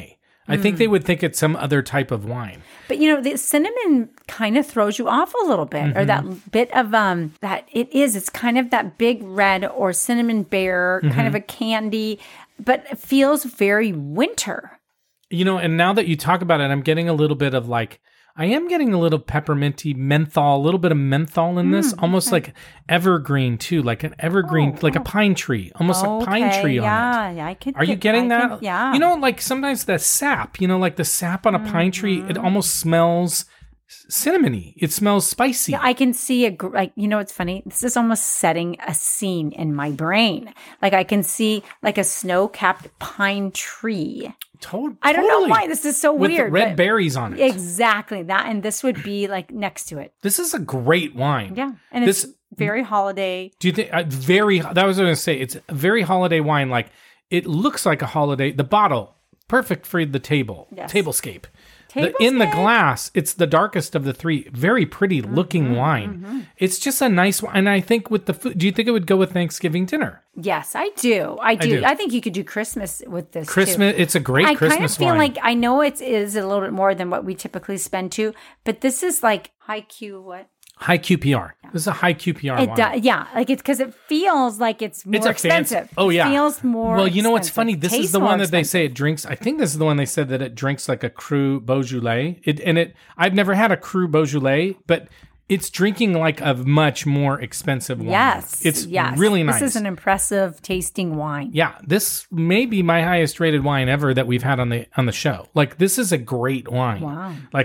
Speaker 1: I think they would think it's some other type of wine.
Speaker 2: But the cinnamon kind of throws you off a little bit, or that bit of that it's kind of that big red or cinnamon bear, kind of a candy, but it feels very winter.
Speaker 1: And now that you talk about it, I'm getting a little bit of I am getting a little pepperminty menthol, a little bit of menthol in this, almost like evergreen too, like an evergreen, like a pine tree, almost like pine tree on it.
Speaker 2: Yeah, I could.
Speaker 1: Are you getting that?
Speaker 2: Yeah.
Speaker 1: Like sometimes the sap, like the sap on a pine tree, it almost smells cinnamony. It smells spicy.
Speaker 2: Yeah, I can see it's funny. This is almost setting a scene in my brain. Like I can see like a snow-capped pine tree.
Speaker 1: Totally.
Speaker 2: I don't know why this is so
Speaker 1: with
Speaker 2: weird.
Speaker 1: With red berries on it.
Speaker 2: Exactly that, and this would be like next to it.
Speaker 1: This is a great wine.
Speaker 2: Yeah, and it's very holiday.
Speaker 1: Do you think that was what I was going to say? It's a very holiday wine. Like it looks like a holiday. The bottle, perfect for the tablescape. In the glass, it's the darkest of the three. Very pretty looking wine. It's just a nice wine. And I think with the food, do you think it would go with Thanksgiving dinner?
Speaker 2: Yes, I do. I do. I think you could do Christmas with this
Speaker 1: Too. It's a great Christmas wine. I kind of feel
Speaker 2: like, I know it is a little bit more than what we typically spend too, but this is like high QPR.
Speaker 1: High QPR. Yeah. This is a high QPR wine.
Speaker 2: Like it's because it feels like it's more expensive.
Speaker 1: Yeah.
Speaker 2: It feels more
Speaker 1: Well, you know what's funny? This
Speaker 2: Tastes
Speaker 1: is the one that
Speaker 2: expensive.
Speaker 1: they say it drinks. I think this is the one they said that it drinks like a Cru Beaujolais. I've never had a Cru Beaujolais, but it's drinking like a much more expensive wine.
Speaker 2: Yes.
Speaker 1: It's really nice.
Speaker 2: This is an impressive tasting wine.
Speaker 1: Yeah. This may be my highest rated wine ever that we've had on the show. Like this is a great wine.
Speaker 2: Wow.
Speaker 1: Like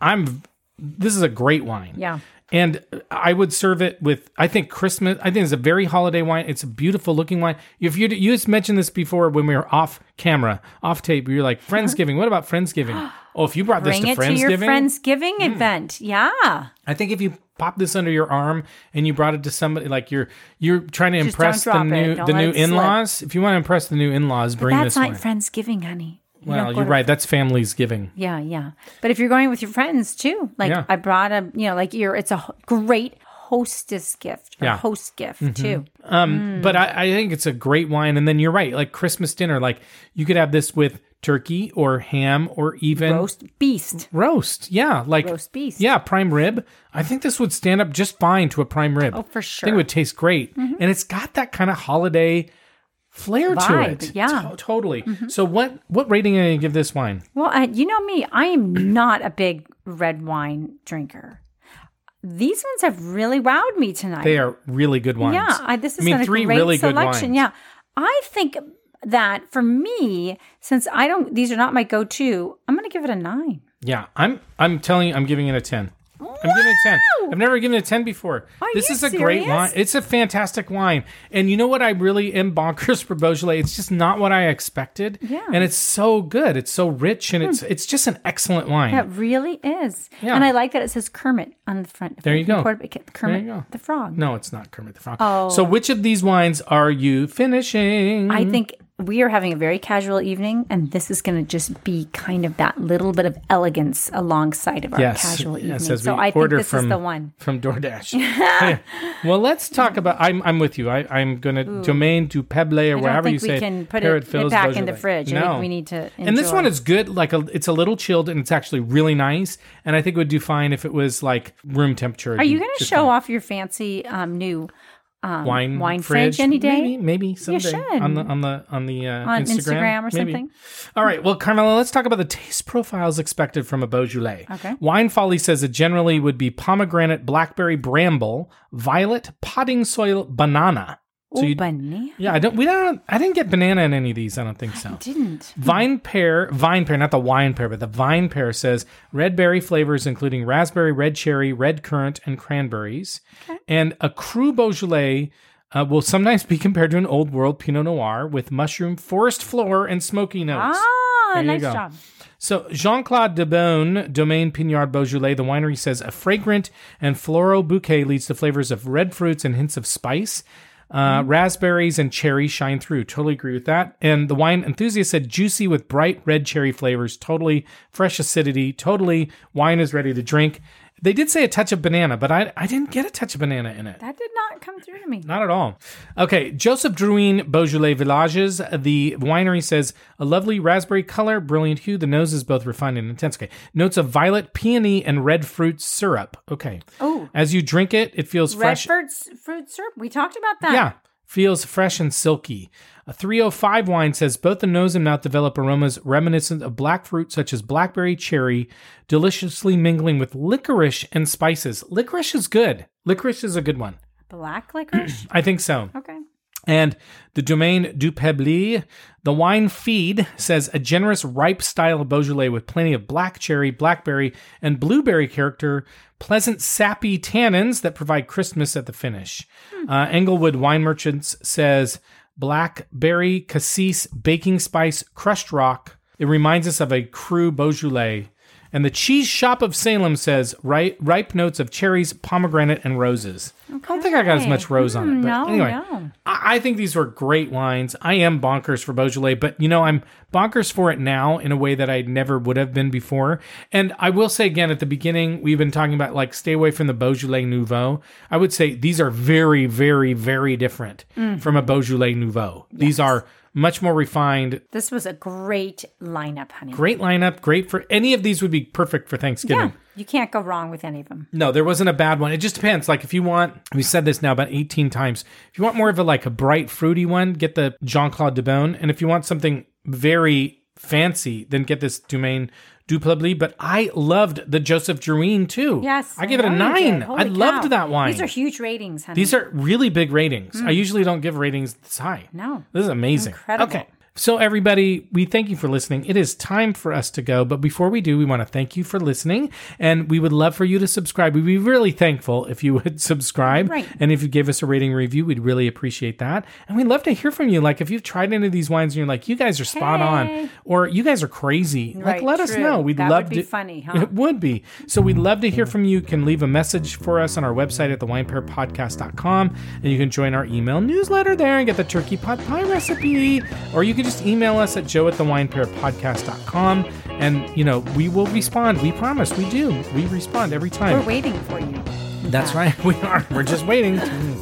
Speaker 1: this is a great wine.
Speaker 2: Yeah.
Speaker 1: And I would serve it with, I think Christmas, I think it's a very holiday wine. It's a beautiful looking wine. If you just mentioned this before when we were off camera, off tape, you're like, Friendsgiving. What about Friendsgiving? Oh, if you brought this to Friendsgiving.
Speaker 2: Bring it to your Friendsgiving event. Yeah.
Speaker 1: I think if you pop this under your arm and you brought it to somebody, like you're trying to impress the new in-laws. If you want to impress the new in-laws, bring this wine.
Speaker 2: That's not Friendsgiving, honey.
Speaker 1: Well, you're right. That's family's giving.
Speaker 2: Yeah. But if you're going with your friends too, I brought it's a great hostess gift or host gift too.
Speaker 1: But I think it's a great wine. And then you're right. Like Christmas dinner, like you could have this with turkey or ham or even
Speaker 2: roast beast.
Speaker 1: Yeah. Like
Speaker 2: roast beast.
Speaker 1: Yeah. Prime rib. I think this would stand up just fine to a prime rib.
Speaker 2: Oh, for sure.
Speaker 1: I think it would taste great. And it's got that kind of holiday flair to it.
Speaker 2: Yeah.
Speaker 1: Totally. So what rating are you going to give this wine?
Speaker 2: Well, you know me, I am not a big red wine drinker. These ones have really wowed me tonight.
Speaker 1: They are really good wines.
Speaker 2: Yeah, this is a
Speaker 1: three
Speaker 2: great
Speaker 1: really
Speaker 2: selection.
Speaker 1: good wines.
Speaker 2: Yeah. I think that for me, since these are not my go-to, I'm going to give it a 9.
Speaker 1: Yeah. I'm telling you, I'm giving it a 10. I'm giving it a 10. I've never given it a 10 before. This is a great wine. It's a fantastic wine. And you know what? I really am bonkers for Beaujolais. It's just not what I expected.
Speaker 2: Yeah.
Speaker 1: And it's so good. It's so rich and it's just an excellent wine.
Speaker 2: It really is. Yeah. And I like that it says Kermit on the front.
Speaker 1: There you go.
Speaker 2: Kermit the Frog.
Speaker 1: No, it's not Kermit the Frog.
Speaker 2: Oh.
Speaker 1: So which of these wines are you finishing?
Speaker 2: I think we are having a very casual evening, and this is going to just be kind of that little bit of elegance alongside of our casual evening. So I think this is the one.
Speaker 1: From DoorDash. Well, let's talk about, I'm with you. I'm going to Domaine du Peuple or wherever you say.
Speaker 2: I don't think we can put it back in the fridge.
Speaker 1: No.
Speaker 2: I think we need to enjoy.
Speaker 1: And this one is good. It's a little chilled, and it's actually really nice. And I think it would do fine if it was like room temperature.
Speaker 2: Are you going to show off your fancy new wine fridge any day?
Speaker 1: Maybe someday.
Speaker 2: You should.
Speaker 1: on the
Speaker 2: Instagram or something.
Speaker 1: All right. Well, Carmela, let's talk about the taste profiles expected from a Beaujolais.
Speaker 2: Okay.
Speaker 1: Wine Folly says it generally would be pomegranate, blackberry, bramble, violet, potting soil, banana.
Speaker 2: Banana.
Speaker 1: Yeah, I didn't get banana in any of these. I don't think so.
Speaker 2: I didn't.
Speaker 1: Vine pear, not the wine pear, but the vine pear says red berry flavors including raspberry, red cherry, red currant, and cranberries. Okay. And a Cru Beaujolais will sometimes be compared to an old world Pinot Noir with mushroom, forest floor, and smoky notes.
Speaker 2: Nice job.
Speaker 1: So Jean-Claude Debonne, Domaine Pignard Beaujolais, the winery says a fragrant and floral bouquet leads to flavors of red fruits and hints of spice. Raspberries and cherry shine through. Totally agree with that. And the wine enthusiast said juicy with bright red cherry flavors. Totally fresh acidity. Totally wine is ready to drink. They did say a touch of banana, but I didn't get a touch of banana in it.
Speaker 2: That did not come through to me.
Speaker 1: Not at all. Okay, Joseph Drouin Beaujolais Villages. The winery says a lovely raspberry color, brilliant hue. The nose is both refined and intense. Okay, notes of violet, peony, and red fruit syrup. Okay.
Speaker 2: Oh.
Speaker 1: As you drink it, it feels fresh.
Speaker 2: Red fruit syrup. We talked about that.
Speaker 1: Yeah. Feels fresh and silky. A 305 wine says both the nose and mouth develop aromas reminiscent of black fruit such as blackberry, cherry, deliciously mingling with licorice and spices. Licorice is good. Licorice is a good one.
Speaker 2: Black licorice?
Speaker 1: I think so.
Speaker 2: Okay.
Speaker 1: And the Domaine du Peblis, the wine feed, says a generous, ripe style of Beaujolais with plenty of black cherry, blackberry, and blueberry character, pleasant sappy tannins that provide crispness at the finish. Englewood Wine Merchants says blackberry, cassis, baking spice, crushed rock. It reminds us of a Cru Beaujolais. And the Cheese Shop of Salem says ripe notes of cherries, pomegranate, and roses. Okay. I don't think I got as much rose on it. But anyway, I think these were great wines. I am bonkers for Beaujolais, but I'm bonkers for it now in a way that I never would have been before. And I will say again, at the beginning, we've been talking about stay away from the Beaujolais Nouveau. I would say these are very, very, very different from a Beaujolais Nouveau. Yes. These are much more refined.
Speaker 2: This was a great lineup, honey.
Speaker 1: Great lineup. Great for any of these would be perfect for Thanksgiving.
Speaker 2: Yeah, you can't go wrong with any of them.
Speaker 1: No, there wasn't a bad one. It just depends. If you want, we said this now about 18 times. If you want more of a bright fruity one, get the Jean-Claude Debonne. And if you want something very fancy, then get this Domaine du Peblis. But I loved the Joseph Drouin too.
Speaker 2: Yes.
Speaker 1: I gave it a 9. I loved that wine.
Speaker 2: These are huge ratings, honey.
Speaker 1: These are really big ratings. I usually don't give ratings this high.
Speaker 2: No.
Speaker 1: This is amazing.
Speaker 2: Incredible.
Speaker 1: Okay. So everybody, we thank you for listening. It is time for us to go. But before we do, we want to thank you for listening. And we would love for you to subscribe. We'd be really thankful if you would subscribe.
Speaker 2: Right.
Speaker 1: And if you give us a rating review, we'd really appreciate that. And we'd love to hear from you. If you've tried any of these wines and you're like, you guys are spot on. Or you guys are crazy. Let us know. We'd love to.
Speaker 2: That would be funny, huh?
Speaker 1: It would be. So we'd love to hear from you. You can leave a message for us on our website at thewinepairpodcast.com. And you can join our email newsletter there and get the turkey pot pie recipe. Or you can just email us at joe@thewinepairpodcast.com. And, we will respond. We promise. We do. We respond every time.
Speaker 2: We're waiting for you.
Speaker 1: That's right. We are. We're just waiting.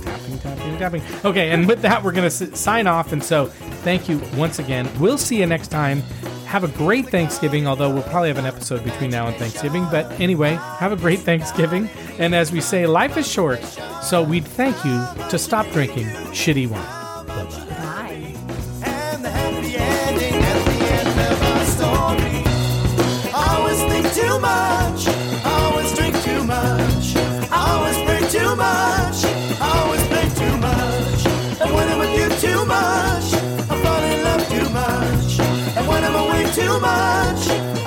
Speaker 1: Tapping. Okay, and with that, we're going to sign off. And so thank you once again. We'll see you next time. Have a great Thanksgiving, although we'll probably have an episode between now and Thanksgiving. But anyway, have a great Thanksgiving. And as we say, life is short. So we'd thank you to stop drinking shitty wine. Bye-bye.
Speaker 2: Bye.
Speaker 3: And the happy ending at the end of our story. Always think too much. Always drink too much. Always pray too much. Always play too much. And when I'm with you too much, I fall in love too much. And when I'm away too much,